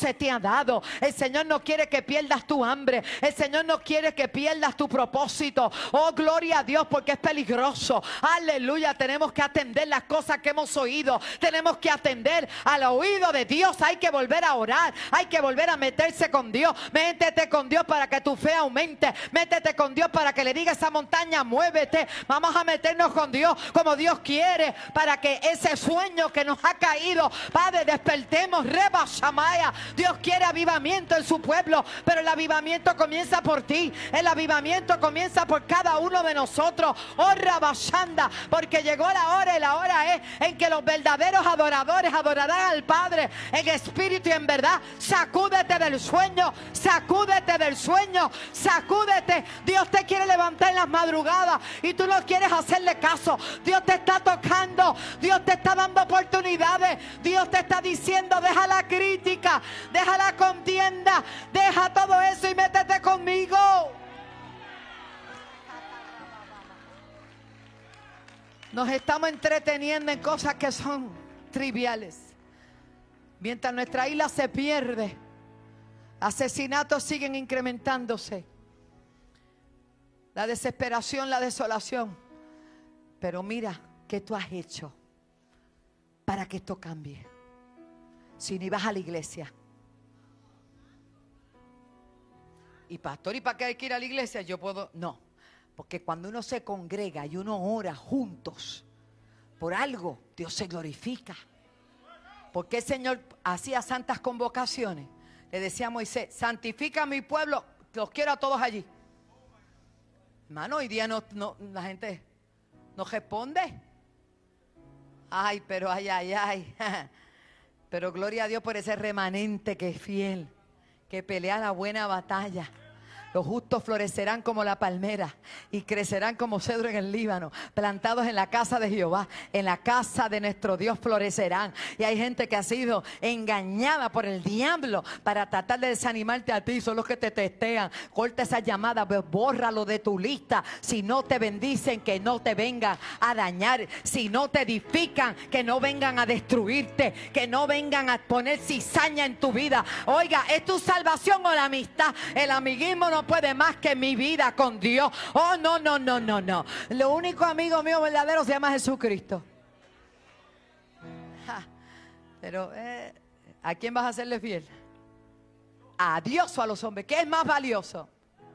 se te ha dado. El Señor no quiere que pierdas tu hambre. El Señor no quiere que pierdas tu propósito. Oh, gloria a Dios, porque es peligroso. Aleluya, tenemos que atender las cosas que hemos oído. Tenemos que atender al oído de Dios. Hay que volver a orar. Hay que volver a meterse con Dios. Métete con Dios para que tu fe aumente. Métete con Dios para que le diga a esa montaña, muévete. Vamos a meternos con Dios como Dios quiere, para que ese sueño que nos ha caído, Padre, despertemos. Reba Shamaya. Dios quiere avivamiento en su pueblo, pero el avivamiento comienza por ti. El avivamiento comienza por cada uno de nosotros. Oh, Rabashanda, porque llegó la hora, y la hora es en que los verdaderos adoradores adorarán al Padre en espíritu y en verdad. Sacúdete del sueño, sacúdete del sueño, sacúdete. Dios te quiere levantar en las madrugadas y tú no quieres hacerle caso. Dios te está tocando, Dios te está dando oportunidades. Dios te está diciendo, deja la crítica, deja la contienda, deja todo eso y métete conmigo. Nos estamos entreteniendo en cosas que son triviales. Mientras nuestra isla se pierde, asesinatos siguen incrementándose, la desesperación, la desolación. Pero mira, ¿qué tú has hecho para que esto cambie? Si ni vas a la iglesia. Y pastor, ¿y para qué hay que ir a la iglesia? Yo puedo, no. Porque cuando uno se congrega y uno ora juntos por algo, Dios se glorifica. Porque el Señor hacía santas convocaciones. Le decía a Moisés, santifica a mi pueblo, los quiero a todos allí. Hermano, hoy día la gente no responde. Ay, pero ay. Pero gloria a Dios por ese remanente que es fiel, que pelea la buena batalla. Los justos florecerán como la palmera y crecerán como cedro en el Líbano, plantados en la casa de Jehová, en la casa de nuestro Dios florecerán. Y hay gente que ha sido engañada por el diablo para tratar de desanimarte a ti. Son los que te testean. Corta esa llamada, bórralo de tu lista. Si no te bendicen, que no te vengan a dañar. Si no te edifican, que no vengan a destruirte, que no vengan a poner cizaña en tu vida. Oiga, ¿es tu salvación o la amistad? El amiguismo no puede más que mi vida con Dios. Oh, no. Lo único amigo mío verdadero se llama Jesucristo. Pero ¿a quién vas a serle fiel? ¿A Dios o a los hombres? ¿Qué es más valioso?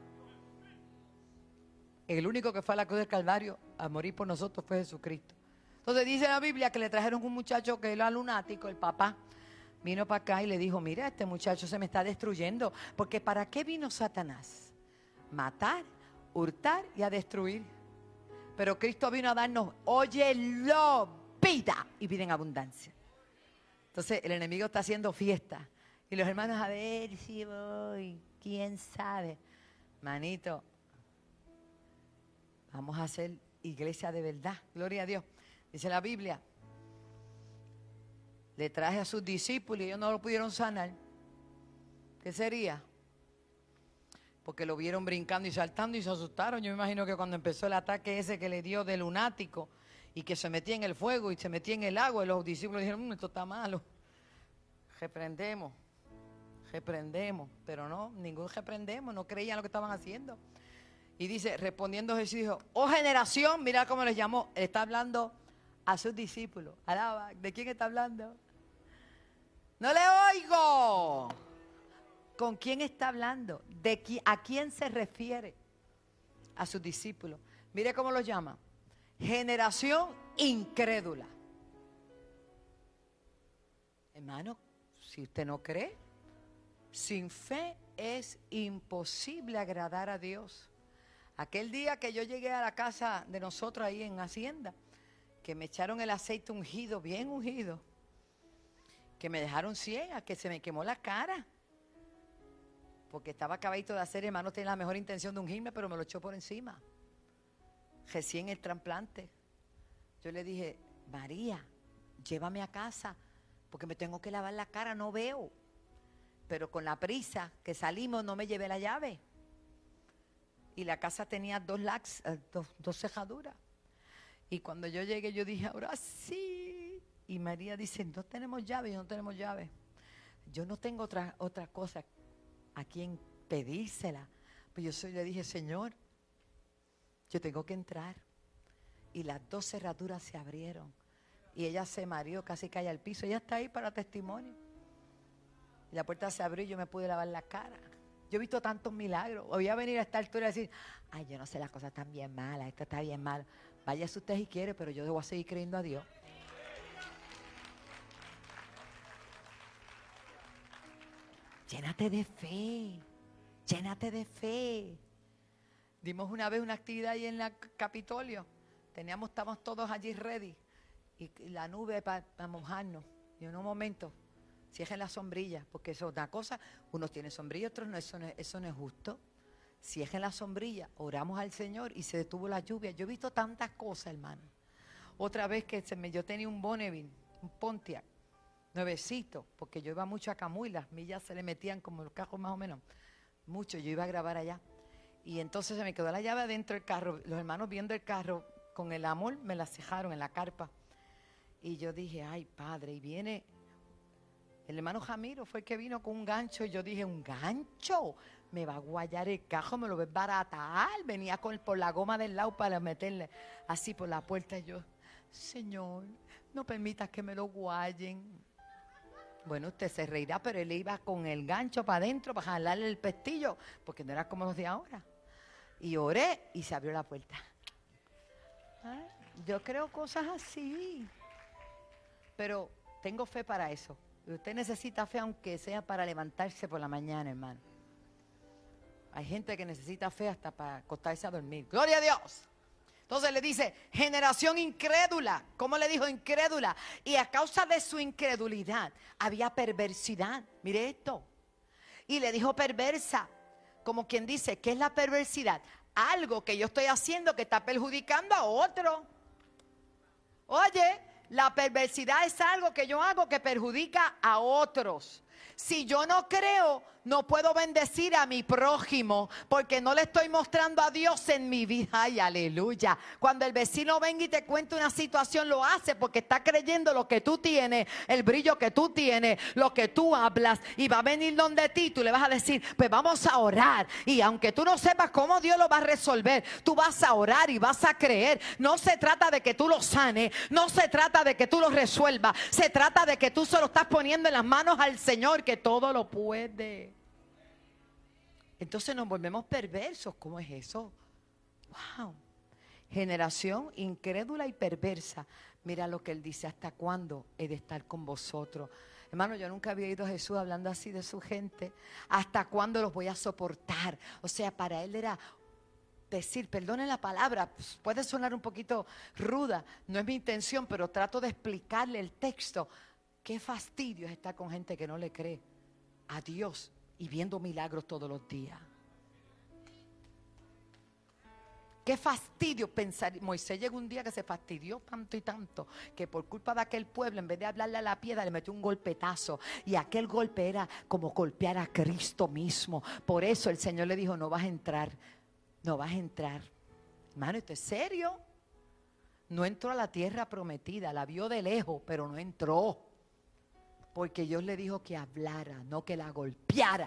El único que fue a la cruz del Calvario a morir por nosotros fue Jesucristo. Entonces dice la Biblia que le trajeron un muchacho que era lunático, el papá. Vino para acá y le dijo, mira, este muchacho se me está destruyendo. Porque ¿para qué vino Satanás? Matar, hurtar y a destruir. Pero Cristo vino a darnos, óyelo, vida y vida en abundancia. Entonces el enemigo está haciendo fiesta. Y los hermanos, a ver si voy, quién sabe. Manito, vamos a hacer iglesia de verdad. Gloria a Dios. Dice la Biblia. Le traje a sus discípulos y ellos no lo pudieron sanar. ¿Qué sería? Porque lo vieron brincando y saltando y se asustaron. Yo me imagino que cuando empezó el ataque ese que le dio de lunático y que se metía en el fuego y se metía en el agua, y los discípulos dijeron, esto está malo. Reprendemos, pero no, ningún reprendemos, no creían lo que estaban haciendo. Y dice, respondiendo Jesús dijo, oh generación, mira cómo les llamó, está hablando a sus discípulos. Alaba, ¿de quién está hablando? No le oigo. ¿Con quién está hablando? ¿A quién se refiere? A sus discípulos. Mire cómo los llama. Generación incrédula. Hermano, si usted no cree, sin fe es imposible agradar a Dios. Aquel día que yo llegué a la casa de nosotros ahí en Hacienda, que me echaron el aceite ungido, bien ungido, que me dejaron ciega, que se me quemó la cara, porque estaba acabadito de hacer, hermano, tenía la mejor intención de ungirme, pero me lo echó por encima, recién el trasplante. Yo le dije, María, llévame a casa, porque me tengo que lavar la cara, no veo. Pero con la prisa que salimos no me llevé la llave. Y la casa tenía dos cejaduras. Y cuando yo llegué, yo dije, ahora sí. Y María dice, no tenemos llave, y no tenemos llave. yo no tengo otra cosa a quien pedírsela. Pues le dije, Señor, yo tengo que entrar. Y las 2 cerraduras se abrieron. Y ella se mareó, casi cae al piso. Ella está ahí para testimonio. Y la puerta se abrió y yo me pude lavar la cara. Yo he visto tantos milagros. Voy a venir a esta altura y decir, ay, yo no sé, las cosas están bien malas, esto está bien mal. Váyase usted si quiere, pero yo debo seguir creyendo a Dios. Llénate de fe. Llénate de fe. Dimos una vez una actividad ahí en el Capitolio. Estábamos todos allí ready. Y la nube para mojarnos. Y en un momento, cierren la sombrilla, porque eso es una cosa. Unos tienen sombrilla, otros no. Eso no es justo. Cierren la sombrilla, oramos al Señor y se detuvo la lluvia. Yo he visto tantas cosas, hermano. Otra vez que yo tenía un Bonneville, un Pontiac, nuevecito, porque yo iba mucho a Camuy, las millas se le metían como los cajos más o menos. Mucho, yo iba a grabar allá. Y entonces se me quedó la llave adentro del carro. Los hermanos viendo el carro con el amor me la cejaron en la carpa. Y yo dije, ay, Padre, y viene el hermano Jamiro, fue el que vino con un gancho. Y yo dije, ¿un gancho? Me va a guayar el carro, me lo va a baratar. Venía por la goma del lado para meterle así por la puerta. Y yo, Señor, no permitas que me lo guayen. Bueno, usted se reirá, pero él iba con el gancho para adentro para jalarle el pestillo, porque no era como los de ahora. Y oré y se abrió la puerta. ¿Ah? Yo creo cosas así. Pero tengo fe para eso. Y usted necesita fe aunque sea para levantarse por la mañana, hermano. Hay gente que necesita fe hasta para acostarse a dormir. ¡Gloria a Dios! Entonces le dice, generación incrédula. ¿Cómo le dijo incrédula? Y a causa de su incredulidad había perversidad. Mire esto. Y le dijo perversa. Como quien dice, ¿qué es la perversidad? Algo que yo estoy haciendo que está perjudicando a otro. Oye, la perversidad es algo que yo hago que perjudica a otros. Si yo no creo, no puedo bendecir a mi prójimo porque no le estoy mostrando a Dios en mi vida. Ay, aleluya. Cuando el vecino venga y te cuente una situación, lo hace porque está creyendo lo que tú tienes, el brillo que tú tienes, lo que tú hablas, y va a venir donde ti. Tú le vas a decir, pues vamos a orar, y aunque tú no sepas cómo Dios lo va a resolver, tú vas a orar y vas a creer. No se trata de que tú lo sanes, no se trata de que tú lo resuelvas, se trata de que tú se lo estás poniendo en las manos al Señor, que todo lo puede. Entonces nos volvemos perversos. ¿Cómo es eso? Wow. Generación incrédula y perversa. Mira lo que él dice, ¿hasta cuándo he de estar con vosotros? Hermano, yo nunca había oído a Jesús hablando así de su gente. ¿Hasta cuándo los voy a soportar? O sea, para él era decir, perdonen la palabra, pues puede sonar un poquito ruda, no es mi intención, pero trato de explicarle el texto. Qué fastidio es estar con gente que no le cree a Dios y viendo milagros todos los días. Qué fastidio pensar. Moisés llegó un día que se fastidió tanto y tanto que por culpa de aquel pueblo, en vez de hablarle a la piedra, le metió un golpetazo, y aquel golpe era como golpear a Cristo mismo. Por eso el Señor le dijo, no vas a entrar, no vas a entrar. Hermano, esto es serio. No entró a la tierra prometida, la vio de lejos, pero no entró. Porque Dios le dijo que hablara, no que la golpeara.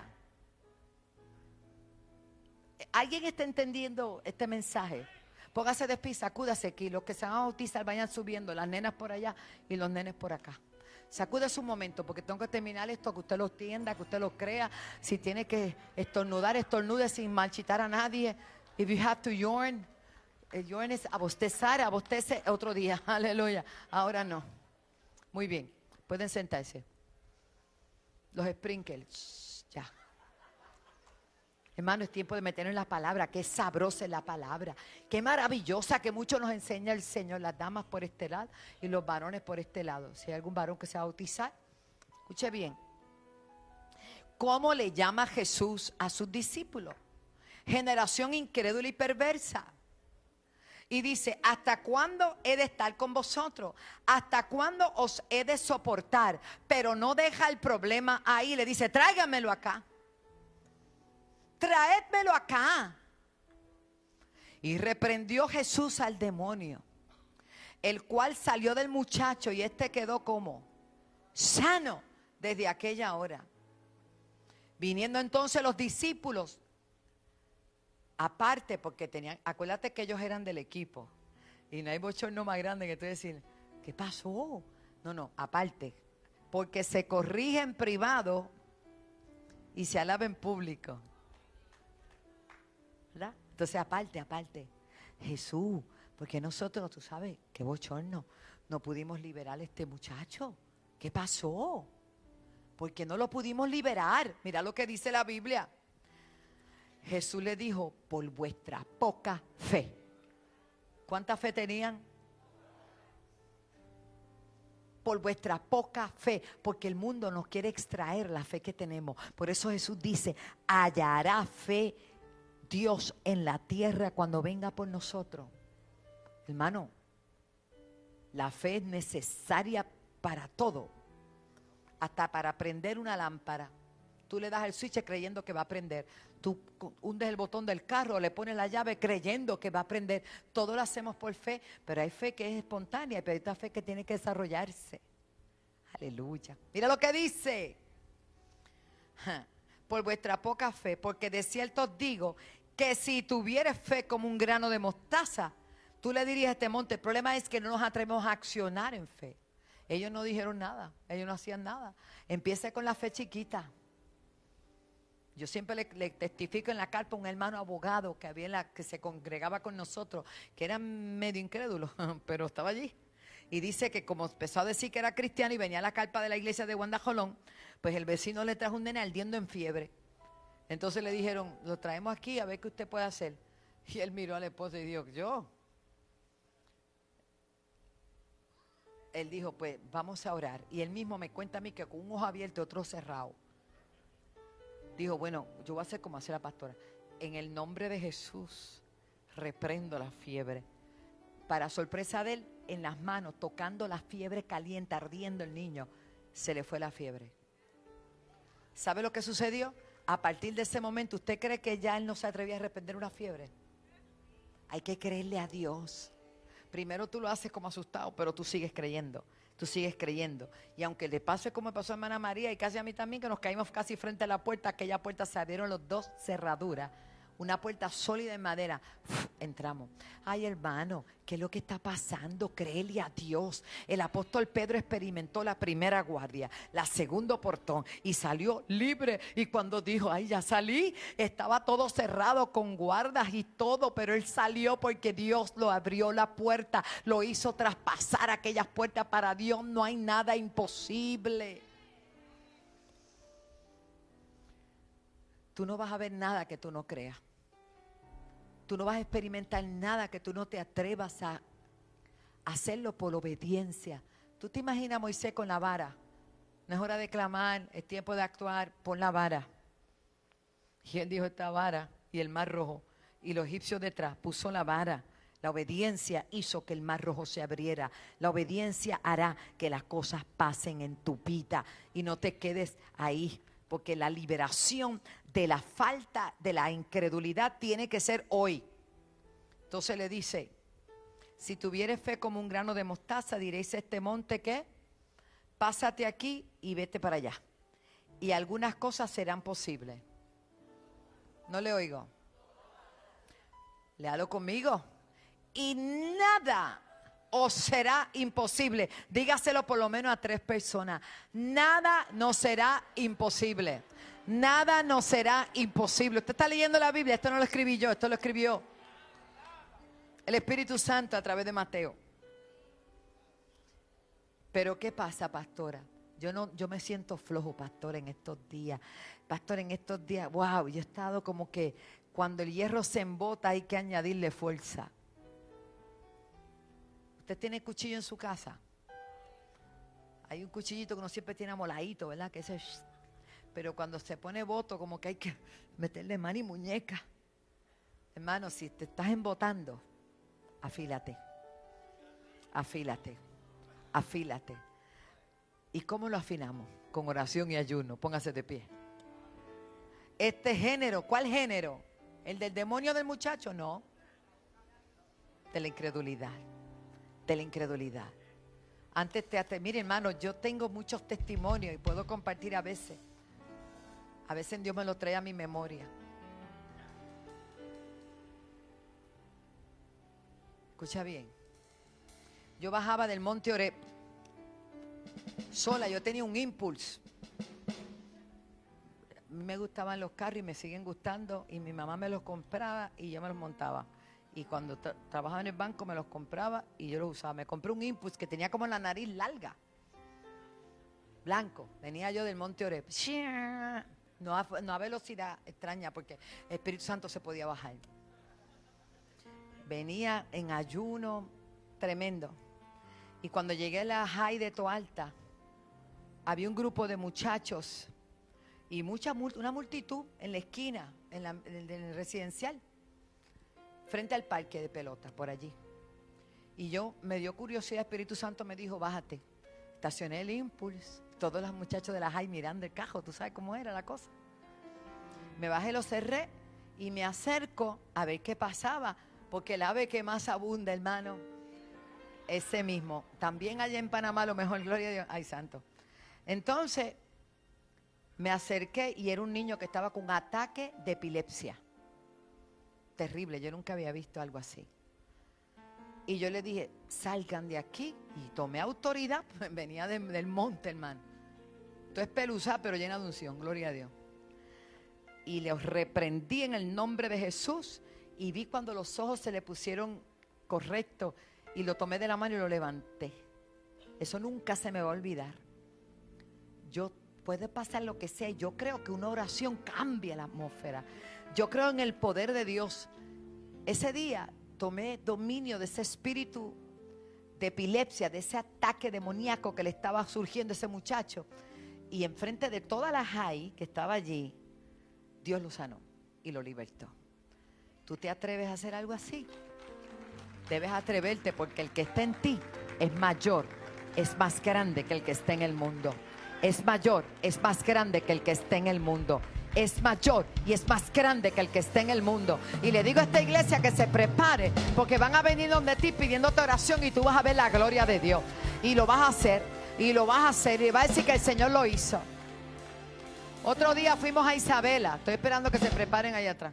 ¿Alguien está entendiendo este mensaje? Póngase de pie, sacúdase aquí. Los que se van a bautizar vayan subiendo, las nenas por allá y los nenes por acá. Sacúdese un momento porque tengo que terminar esto, que usted lo entienda, que usted lo crea. Si tiene que estornudar, estornude sin marchitar a nadie. If you have to yawn, yawn es abostezar, abostece otro día. Aleluya. Ahora no. Muy bien, pueden sentarse. Los sprinkles, ya. Hermano, es tiempo de meternos en la palabra. Qué sabrosa es la palabra. Qué maravillosa, que mucho nos enseña el Señor. Las damas por este lado y los varones por este lado. Si hay algún varón que se va a bautizar, escuche bien. ¿Cómo le llama Jesús a sus discípulos? Generación incrédula y perversa. Y dice, ¿hasta cuándo he de estar con vosotros? ¿Hasta cuándo os he de soportar? Pero no deja el problema ahí. Le dice, tráiganmelo acá. Traédmelo acá. Y reprendió Jesús al demonio, el cual salió del muchacho, y este quedó como sano desde aquella hora. Viniendo entonces los discípulos, aparte, porque tenían, acuérdate que ellos eran del equipo. Y no hay bochorno más grande que tú decir, ¿qué pasó? No, aparte. Porque se corrige en privado y se alaba en público. ¿Verdad? Entonces, aparte. Jesús, porque nosotros, tú sabes, qué bochorno, no pudimos liberar a este muchacho. ¿Qué pasó? Porque no lo pudimos liberar. Mira lo que dice la Biblia. Jesús le dijo, por vuestra poca fe. ¿Cuánta fe tenían? Por vuestra poca fe, porque el mundo nos quiere extraer la fe que tenemos. Por eso Jesús dice, hallará fe Dios en la tierra cuando venga por nosotros. Hermano, la fe es necesaria para todo, hasta para prender una lámpara. Tú le das el switch creyendo que va a prender. Tú hundes el botón del carro, le pones la llave creyendo que va a prender. Todo lo hacemos por fe, pero hay fe que es espontánea, pero hay otra fe que tiene que desarrollarse. Aleluya. Mira lo que dice. Por vuestra poca fe, porque de cierto os digo que si tuvieres fe como un grano de mostaza, tú le dirías a este monte. El problema es que no nos atrevemos a accionar en fe. Ellos no dijeron nada, ellos no hacían nada. Empieza con la fe chiquita. Yo siempre le testifico en la carpa a un hermano abogado que había que se congregaba con nosotros, que era medio incrédulo, pero estaba allí. Y dice que como empezó a decir que era cristiano y venía a la carpa de la iglesia de Guandajolón, pues el vecino le trajo un nene ardiendo en fiebre. Entonces le dijeron, lo traemos aquí a ver qué usted puede hacer. Y él miró a la esposa y dijo, ¿yo? Él dijo, pues vamos a orar. Y él mismo me cuenta a mí que con un ojo abierto y otro cerrado. Dijo, bueno, yo voy a hacer como hace la pastora. En el nombre de Jesús, reprendo la fiebre. Para sorpresa de él, en las manos, tocando la fiebre caliente, ardiendo el niño, se le fue la fiebre. ¿Sabe lo que sucedió? A partir de ese momento, ¿usted cree que ya él no se atrevía a reprender una fiebre? Hay que creerle a Dios. Primero tú lo haces como asustado, pero tú sigues creyendo. Tú sigues creyendo. Y aunque le pase como me pasó a hermana María y casi a mí también, que nos caímos casi frente a la puerta, aquella puerta se abrieron los dos cerraduras. Una puerta sólida en madera. Uf, entramos. Ay, hermano, ¿qué es lo que está pasando? Créele a Dios. El apóstol Pedro experimentó la primera guardia, la segundo portón y salió libre. Y cuando dijo, ay, ya salí, estaba todo cerrado con guardas y todo, pero él salió porque Dios lo abrió la puerta, lo hizo traspasar aquellas puertas. Para Dios no hay nada imposible. Tú no vas a ver nada que tú no creas. Tú no vas a experimentar nada que tú no te atrevas a hacerlo por obediencia. ¿Tú te imaginas a Moisés con la vara? No es hora de clamar, es tiempo de actuar, pon la vara. Y él dijo esta vara y el mar rojo. Y los egipcios detrás puso la vara. La obediencia hizo que el mar rojo se abriera. La obediencia hará que las cosas pasen en tu vida y no te quedes ahí. Porque la liberación de la falta, de la incredulidad tiene que ser hoy. Entonces le dice, si tuvieres fe como un grano de mostaza, diréis a este monte que pásate aquí y vete para allá. Y algunas cosas serán posibles. No le oigo. Léalo conmigo. Y nada os será imposible. Dígaselo por lo menos a 3 personas. Nada nos será imposible. Nada nos será imposible. Usted está leyendo la Biblia. Esto no lo escribí yo, esto lo escribió el Espíritu Santo a través de Mateo. Pero ¿qué pasa, pastora? Yo me siento flojo, pastor, en estos días. Pastor, en estos días, wow, yo he estado como que cuando el hierro se embota hay que añadirle fuerza. ¿Usted tiene cuchillo en su casa? Hay un cuchillito que uno siempre tiene amoladito, ¿verdad? Que ese, pero cuando se pone boto, como que hay que meterle mano y muñeca. Hermano, si te estás embotando, afílate. Afílate. Afílate. ¿Y cómo lo afinamos? Con oración y ayuno. Póngase de pie. Este género, ¿cuál género? ¿El del demonio del muchacho? No. De la incredulidad. De la incredulidad. Mire, hermano, yo tengo muchos testimonios y puedo compartir a veces. A veces Dios me lo trae a mi memoria. Escucha bien. Yo bajaba del monte Oreb sola, yo tenía un Impulse. A mí me gustaban los carros y me siguen gustando, y mi mamá me los compraba y yo me los montaba. Y cuando trabajaba en el banco me los compraba y yo los usaba. Me compré un Impulse que tenía como la nariz larga, blanco. Venía yo del monte Oreb. No a velocidad extraña, porque el Espíritu Santo se podía bajar. Venía en ayuno tremendo. Y cuando llegué a la high de Toalta, había un grupo de muchachos y una multitud en la esquina, en el residencial, frente al parque de pelotas, por allí. Y me dio curiosidad, el Espíritu Santo me dijo, bájate. Estacioné el Impulse, todos los muchachos de la high mirando el cajo, tú sabes cómo era la cosa. Me bajé, lo cerré y me acerco a ver qué pasaba, porque el ave que más abunda, hermano, ese mismo. También allá en Panamá, a lo mejor, gloria a Dios. Ay, santo. Entonces, me acerqué y era un niño que estaba con un ataque de epilepsia. Terrible, yo nunca había visto algo así. Y yo le dije, salgan de aquí. Y tomé autoridad, venía del monte, hermano. Todo es pelusa, pero llena de unción, gloria a Dios. Y los reprendí en el nombre de Jesús. Y vi cuando los ojos se le pusieron correctos. Y lo tomé de la mano y lo levanté. Eso nunca se me va a olvidar. Puede pasar lo que sea. Yo creo que una oración cambia la atmósfera. Yo creo en el poder de Dios. Ese día tomé dominio de ese espíritu de epilepsia, de ese ataque demoníaco que le estaba surgiendo a ese muchacho. Y enfrente de toda la high que estaba allí, Dios lo sanó y lo libertó. ¿Tú te atreves a hacer algo así? Debes atreverte, porque el que está en ti es mayor, es más grande que el que está en el mundo. Es mayor, es más grande que el que está en el mundo. Es mayor y es más grande que el que está en el mundo. Y le digo a esta iglesia que se prepare, porque van a venir donde ti pidiéndote oración y tú vas a ver la gloria de Dios. Y lo vas a hacer, y lo vas a hacer, y va a decir que el Señor lo hizo. Otro día fuimos a Isabela. Estoy esperando que se preparen allá atrás.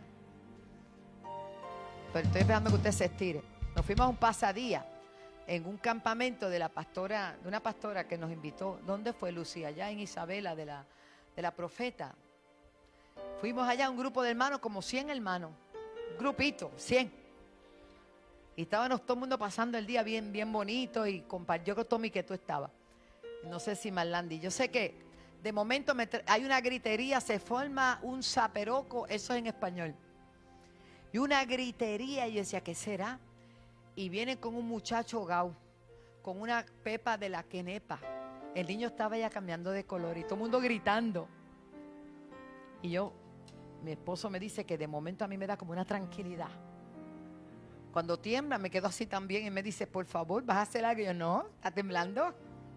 Pero estoy esperando que usted se estire. Nos fuimos a un pasadía en un campamento de una pastora que nos invitó. ¿Dónde fue, Lucía? Allá en Isabela, de la Profeta. Fuimos allá, un grupo de hermanos, como 100 hermanos. Un grupito, 100. Y estábamos todo el mundo pasando el día bien, bien bonito. Y yo con Tommy, que tú estabas. No sé si Marlandi. Yo sé que de momento hay una gritería, se forma un zaperoco, eso es en español. Y una gritería, y yo decía, ¿qué será? Y viene con un muchacho ahogado, con una pepa de la quenepa. El niño estaba ya cambiando de color y todo el mundo gritando. Y mi esposo me dice que de momento a mí me da como una tranquilidad. Cuando tiembla me quedo así también y me dice, por favor, ¿vas a hacer algo? Y yo, no, ¿está temblando?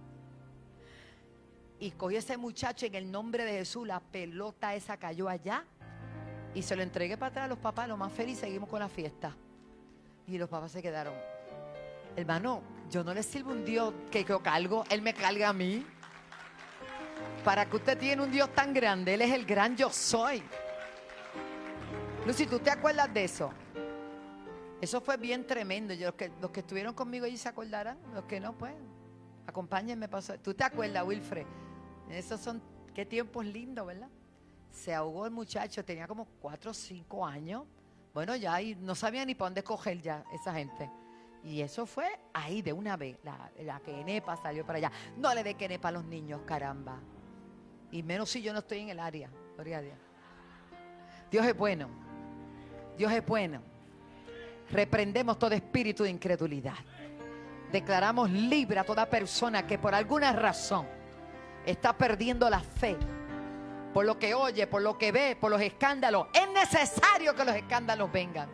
Y cogí a ese muchacho en el nombre de Jesús, la pelota esa cayó allá. Y se lo entregué para atrás a los papás, lo más feliz, seguimos con la fiesta. Y los papás se quedaron. Hermano, yo no le sirvo un Dios que yo cargo, Él me carga a mí. Para que usted tiene un Dios tan grande, Él es el gran yo soy. Lucy, ¿tú te acuerdas de eso? Eso fue bien tremendo. Los que estuvieron conmigo allí se acordarán, los que no, pues, acompáñenme. ¿Tú te acuerdas, Wilfred? Esos son, qué tiempos lindos, ¿verdad? Se ahogó el muchacho, tenía como 4 o 5 años. Bueno, ya no sabía ni para dónde coger ya esa gente. Y eso fue ahí de una vez. La quenepa salió para allá. No le dé quenepa a los niños, caramba. Y menos si yo no estoy en el área. Gloria a Dios. Dios es bueno. Dios es bueno. Reprendemos todo espíritu de incredulidad. Declaramos libre a toda persona que por alguna razón está perdiendo la fe. Por lo que oye, por lo que ve, por los escándalos. Es necesario que los escándalos vengan.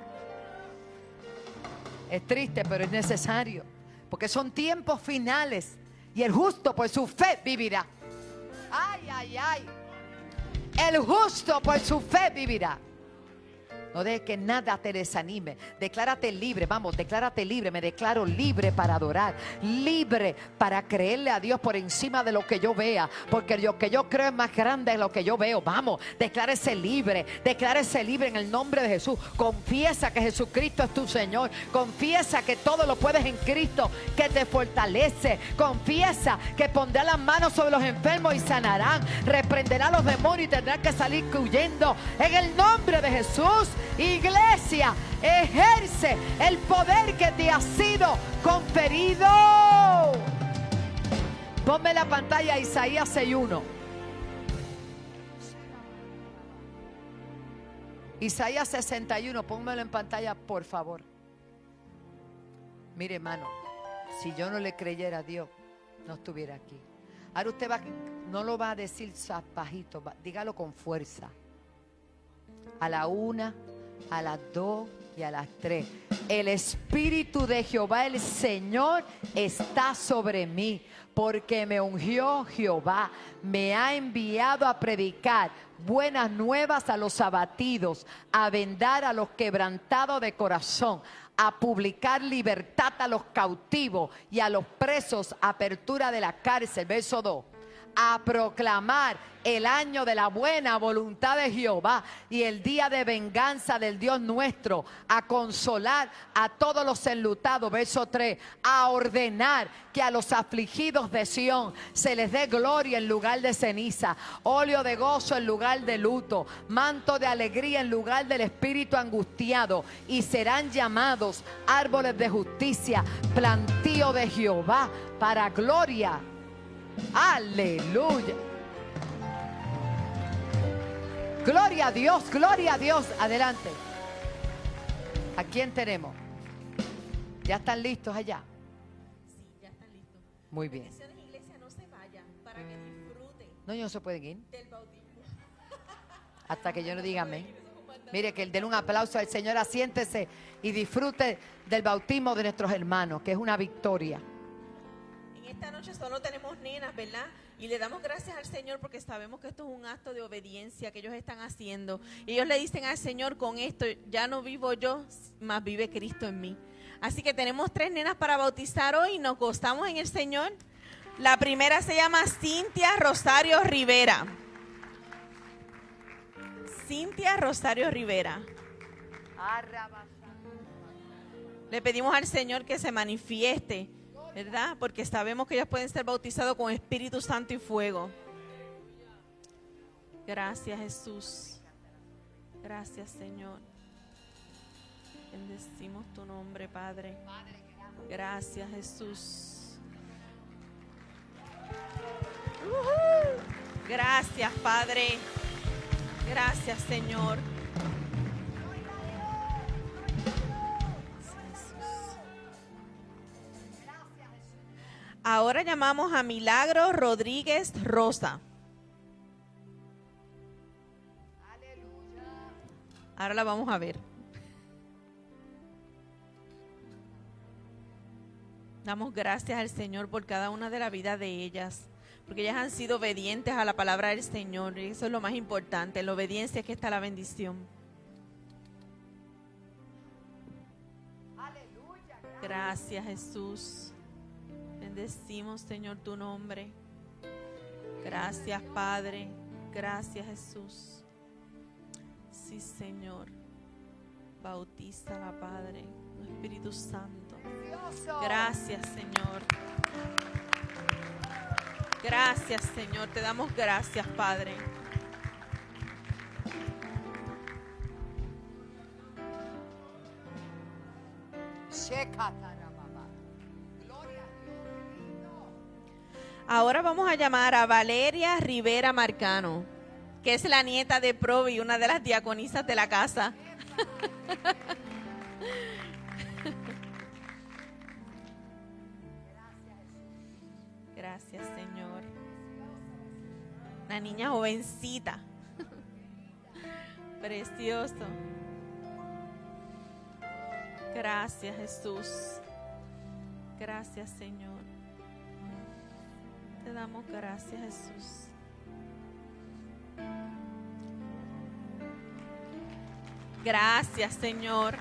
Es triste, pero es necesario. Porque son tiempos finales. Y el justo por su fe vivirá. Ay, ay, ay. El justo por su fe vivirá. No dejes que nada te desanime. Declárate libre, vamos, declárate libre. Me declaro libre para adorar, libre para creerle a Dios por encima de lo que yo vea, porque lo que yo creo es más grande de lo que yo veo. Vamos, declárese libre en el nombre de Jesús. Confiesa que Jesucristo es tu Señor. Confiesa que todo lo puedes en Cristo, que te fortalece. Confiesa que pondrá las manos sobre los enfermos y sanarán. Reprenderá a los demonios y tendrán que salir huyendo. En el nombre de Jesús, iglesia, ejerce el poder que te ha sido conferido. Ponme la pantalla Isaías 6:1. Isaías 61, pónmelo en pantalla, por favor. Mire, hermano, si yo no le creyera a Dios, no estuviera aquí. Ahora usted no lo va a decir bajito, dígalo con fuerza. A la 1, a las 2 y a las 3. El Espíritu de Jehová el Señor está sobre mí, porque me ungió Jehová, me ha enviado a predicar buenas nuevas a los abatidos, a vendar a los quebrantados de corazón, a publicar libertad a los cautivos y a los presos, apertura de la cárcel. Verso 2. A proclamar el año de la buena voluntad de Jehová y el día de venganza del Dios nuestro, a consolar a todos los enlutados. Verso 3, a ordenar que a los afligidos de Sión se les dé gloria en lugar de ceniza, óleo de gozo en lugar de luto, manto de alegría en lugar del espíritu angustiado, y serán llamados árboles de justicia, plantío de Jehová para gloria. Aleluya. Gloria a Dios, gloria a Dios. Adelante. ¿A quién tenemos? ¿Ya están listos allá? Sí, ya están listos. Muy bien. Bendiciones, iglesia, no se vayan para que disfruten No, ellos no se pueden ir del bautismo. hasta que yo no diga amén. Mire, que den un aplauso al Señor, asiéntese y disfrute del bautismo de nuestros hermanos, que es una victoria. En esta noche solo tenemos nenas, ¿verdad? Y le damos gracias al Señor porque sabemos que esto es un acto de obediencia que ellos están haciendo. Y ellos le dicen al Señor, con esto ya no vivo yo, más vive Cristo en mí. Así que tenemos 3 nenas para bautizar hoy y nos gozamos en el Señor. La primera se llama Cintia Rosario Rivera. Cintia Rosario Rivera. Le pedimos al Señor que se manifieste, ¿verdad? Porque sabemos que ellos pueden ser bautizados con Espíritu Santo y fuego. Gracias, Jesús. Gracias, Señor. Bendecimos tu nombre, Padre. Gracias, Jesús. Gracias, Padre. Gracias, Señor. Ahora llamamos a Milagro Rodríguez Rosa. Ahora la vamos a ver. Damos gracias al Señor por cada una de la vida de ellas, porque ellas han sido obedientes a la palabra del Señor, y eso es lo más importante. En la obediencia es que está la bendición. Gracias, Jesús. Bendecimos, Señor, tu nombre. Gracias, Padre. Gracias, Jesús. Sí, Señor. Bautízala, Padre. Espíritu Santo. Gracias, Señor. Gracias, Señor. Te damos gracias, Padre. Ahora vamos a llamar a Valeria Rivera Marcano, que es la nieta de Provi, una de las diaconisas de la casa. Gracias, Señor. Una niña jovencita. Precioso. Gracias, Jesús. Gracias, Señor. Te damos gracias, Jesús. Gracias, Señor.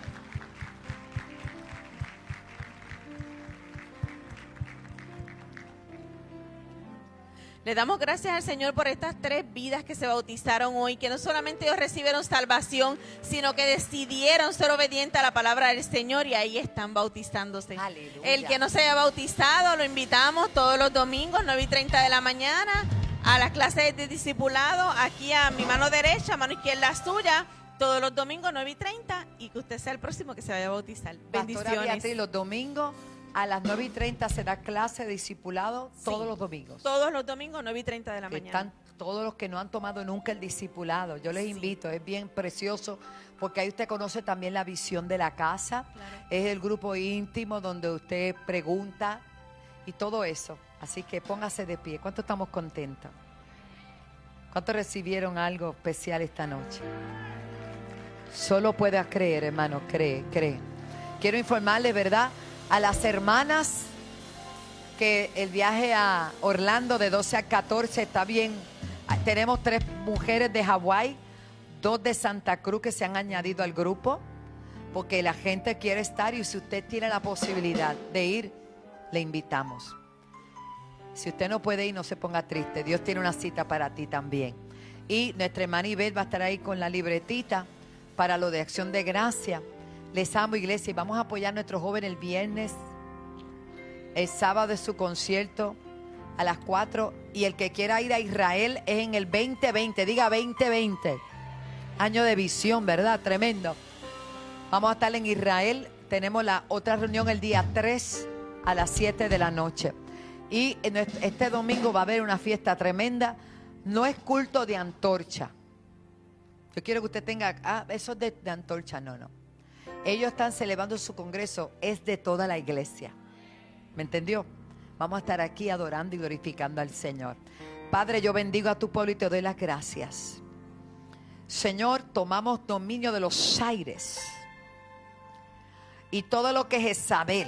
Le damos gracias al Señor por estas 3 vidas que se bautizaron hoy, que no solamente ellos recibieron salvación, sino que decidieron ser obedientes a la palabra del Señor y ahí están bautizándose. Aleluya. El que no se haya bautizado, lo invitamos todos los domingos, 9:30 de la mañana, a las clases de discipulado, aquí a mi mano derecha, mano izquierda suya, todos los domingos, 9:30, y que usted sea el próximo que se vaya a bautizar. Pastora Bendiciones. Beatriz, los domingos a las 9:30 se da clase de discipulado todos Sí. los domingos. Todos los domingos, 9:30 de la Que mañana. están todos los que no han tomado nunca el discipulado. Yo les Sí. invito, es bien precioso, porque ahí usted conoce también la visión de la casa. Claro. Es el grupo íntimo donde usted pregunta y todo eso. Así que póngase de pie. ¿Cuántos estamos contentos? ¿Cuántos recibieron algo especial esta noche? Solo puedas creer, hermano, cree. Quiero informarles, ¿verdad?, a las hermanas que el viaje a Orlando de 12 a 14 está bien. Tenemos 3 mujeres de Hawái, 2 de Santa Cruz que se han añadido al grupo, porque la gente quiere estar y si usted tiene la posibilidad de ir, le invitamos. Si usted no puede ir, no se ponga triste. Dios tiene una cita para ti también. Y nuestra hermana Ibel va a estar ahí con la libretita para lo de Acción de Gracia. Les amo, iglesia, y vamos a apoyar a nuestro joven el viernes. El sábado es su concierto a las 4. Y el que quiera ir a Israel es en el 2020. Diga 2020. Año de visión, ¿verdad? Tremendo. Vamos a estar en Israel. Tenemos la otra reunión el día 3 a las 7 de la noche. Y este domingo va a haber una fiesta tremenda. No es culto de antorcha. Yo quiero que usted tenga, eso es de antorcha, no. Ellos están celebrando su congreso, es de toda la iglesia. ¿Me entendió? Vamos a estar aquí adorando y glorificando al Señor. Padre, yo bendigo a tu pueblo y te doy las gracias. Señor, tomamos dominio de los aires. Y todo lo que es Jezabel,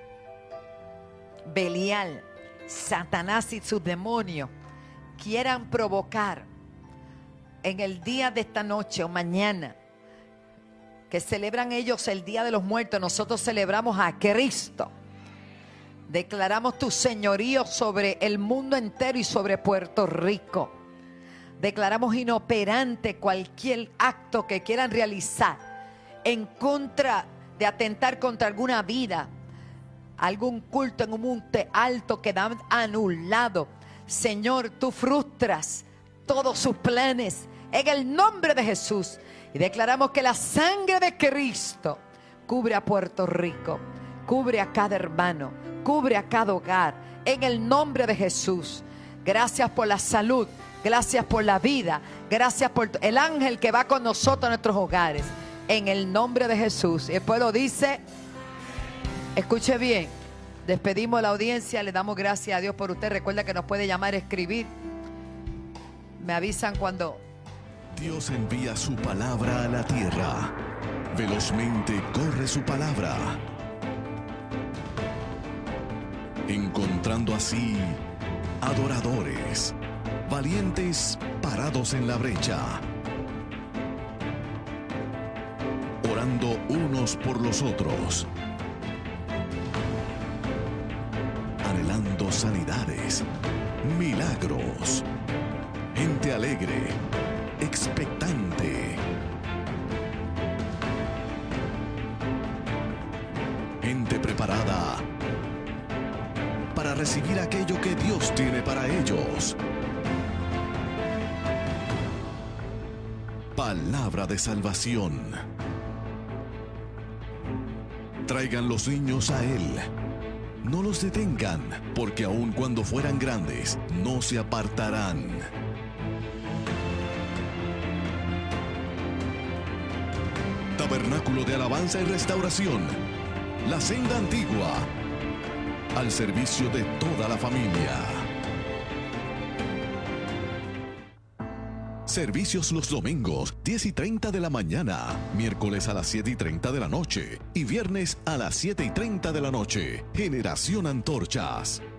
Belial, Satanás y sus demonios quieran provocar en el día de esta noche o mañana, que celebran ellos el Día de los Muertos, nosotros celebramos a Cristo. Declaramos tu señorío sobre el mundo entero y sobre Puerto Rico. Declaramos inoperante cualquier acto que quieran realizar en contra de atentar contra alguna vida, algún culto en un monte alto que dan anulado. Señor, tú frustras todos sus planes en el nombre de Jesús. Y declaramos que la sangre de Cristo cubre a Puerto Rico, cubre a cada hermano, cubre a cada hogar, en el nombre de Jesús. Gracias por la salud, gracias por la vida, gracias por el ángel que va con nosotros a nuestros hogares, en el nombre de Jesús. Y el pueblo dice, escuche bien, despedimos la audiencia, le damos gracias a Dios por usted. Recuerda que nos puede llamar, escribir. Me avisan cuando... Dios envía su palabra a la tierra. Velozmente corre su palabra, encontrando así adoradores, valientes parados en la brecha, orando unos por los otros, anhelando sanidades, milagros, gente alegre, expectante, gente preparada para recibir aquello que Dios tiene para ellos. Palabra de salvación. Traigan los niños a Él. No los detengan, porque aun cuando fueran grandes, no se apartarán. Tabernáculo de Alabanza y Restauración, La Senda Antigua, al servicio de toda la familia. Servicios los domingos, 10:30 de la mañana, miércoles a las 7:30 de la noche y viernes a las 7:30 de la noche. Generación Antorchas.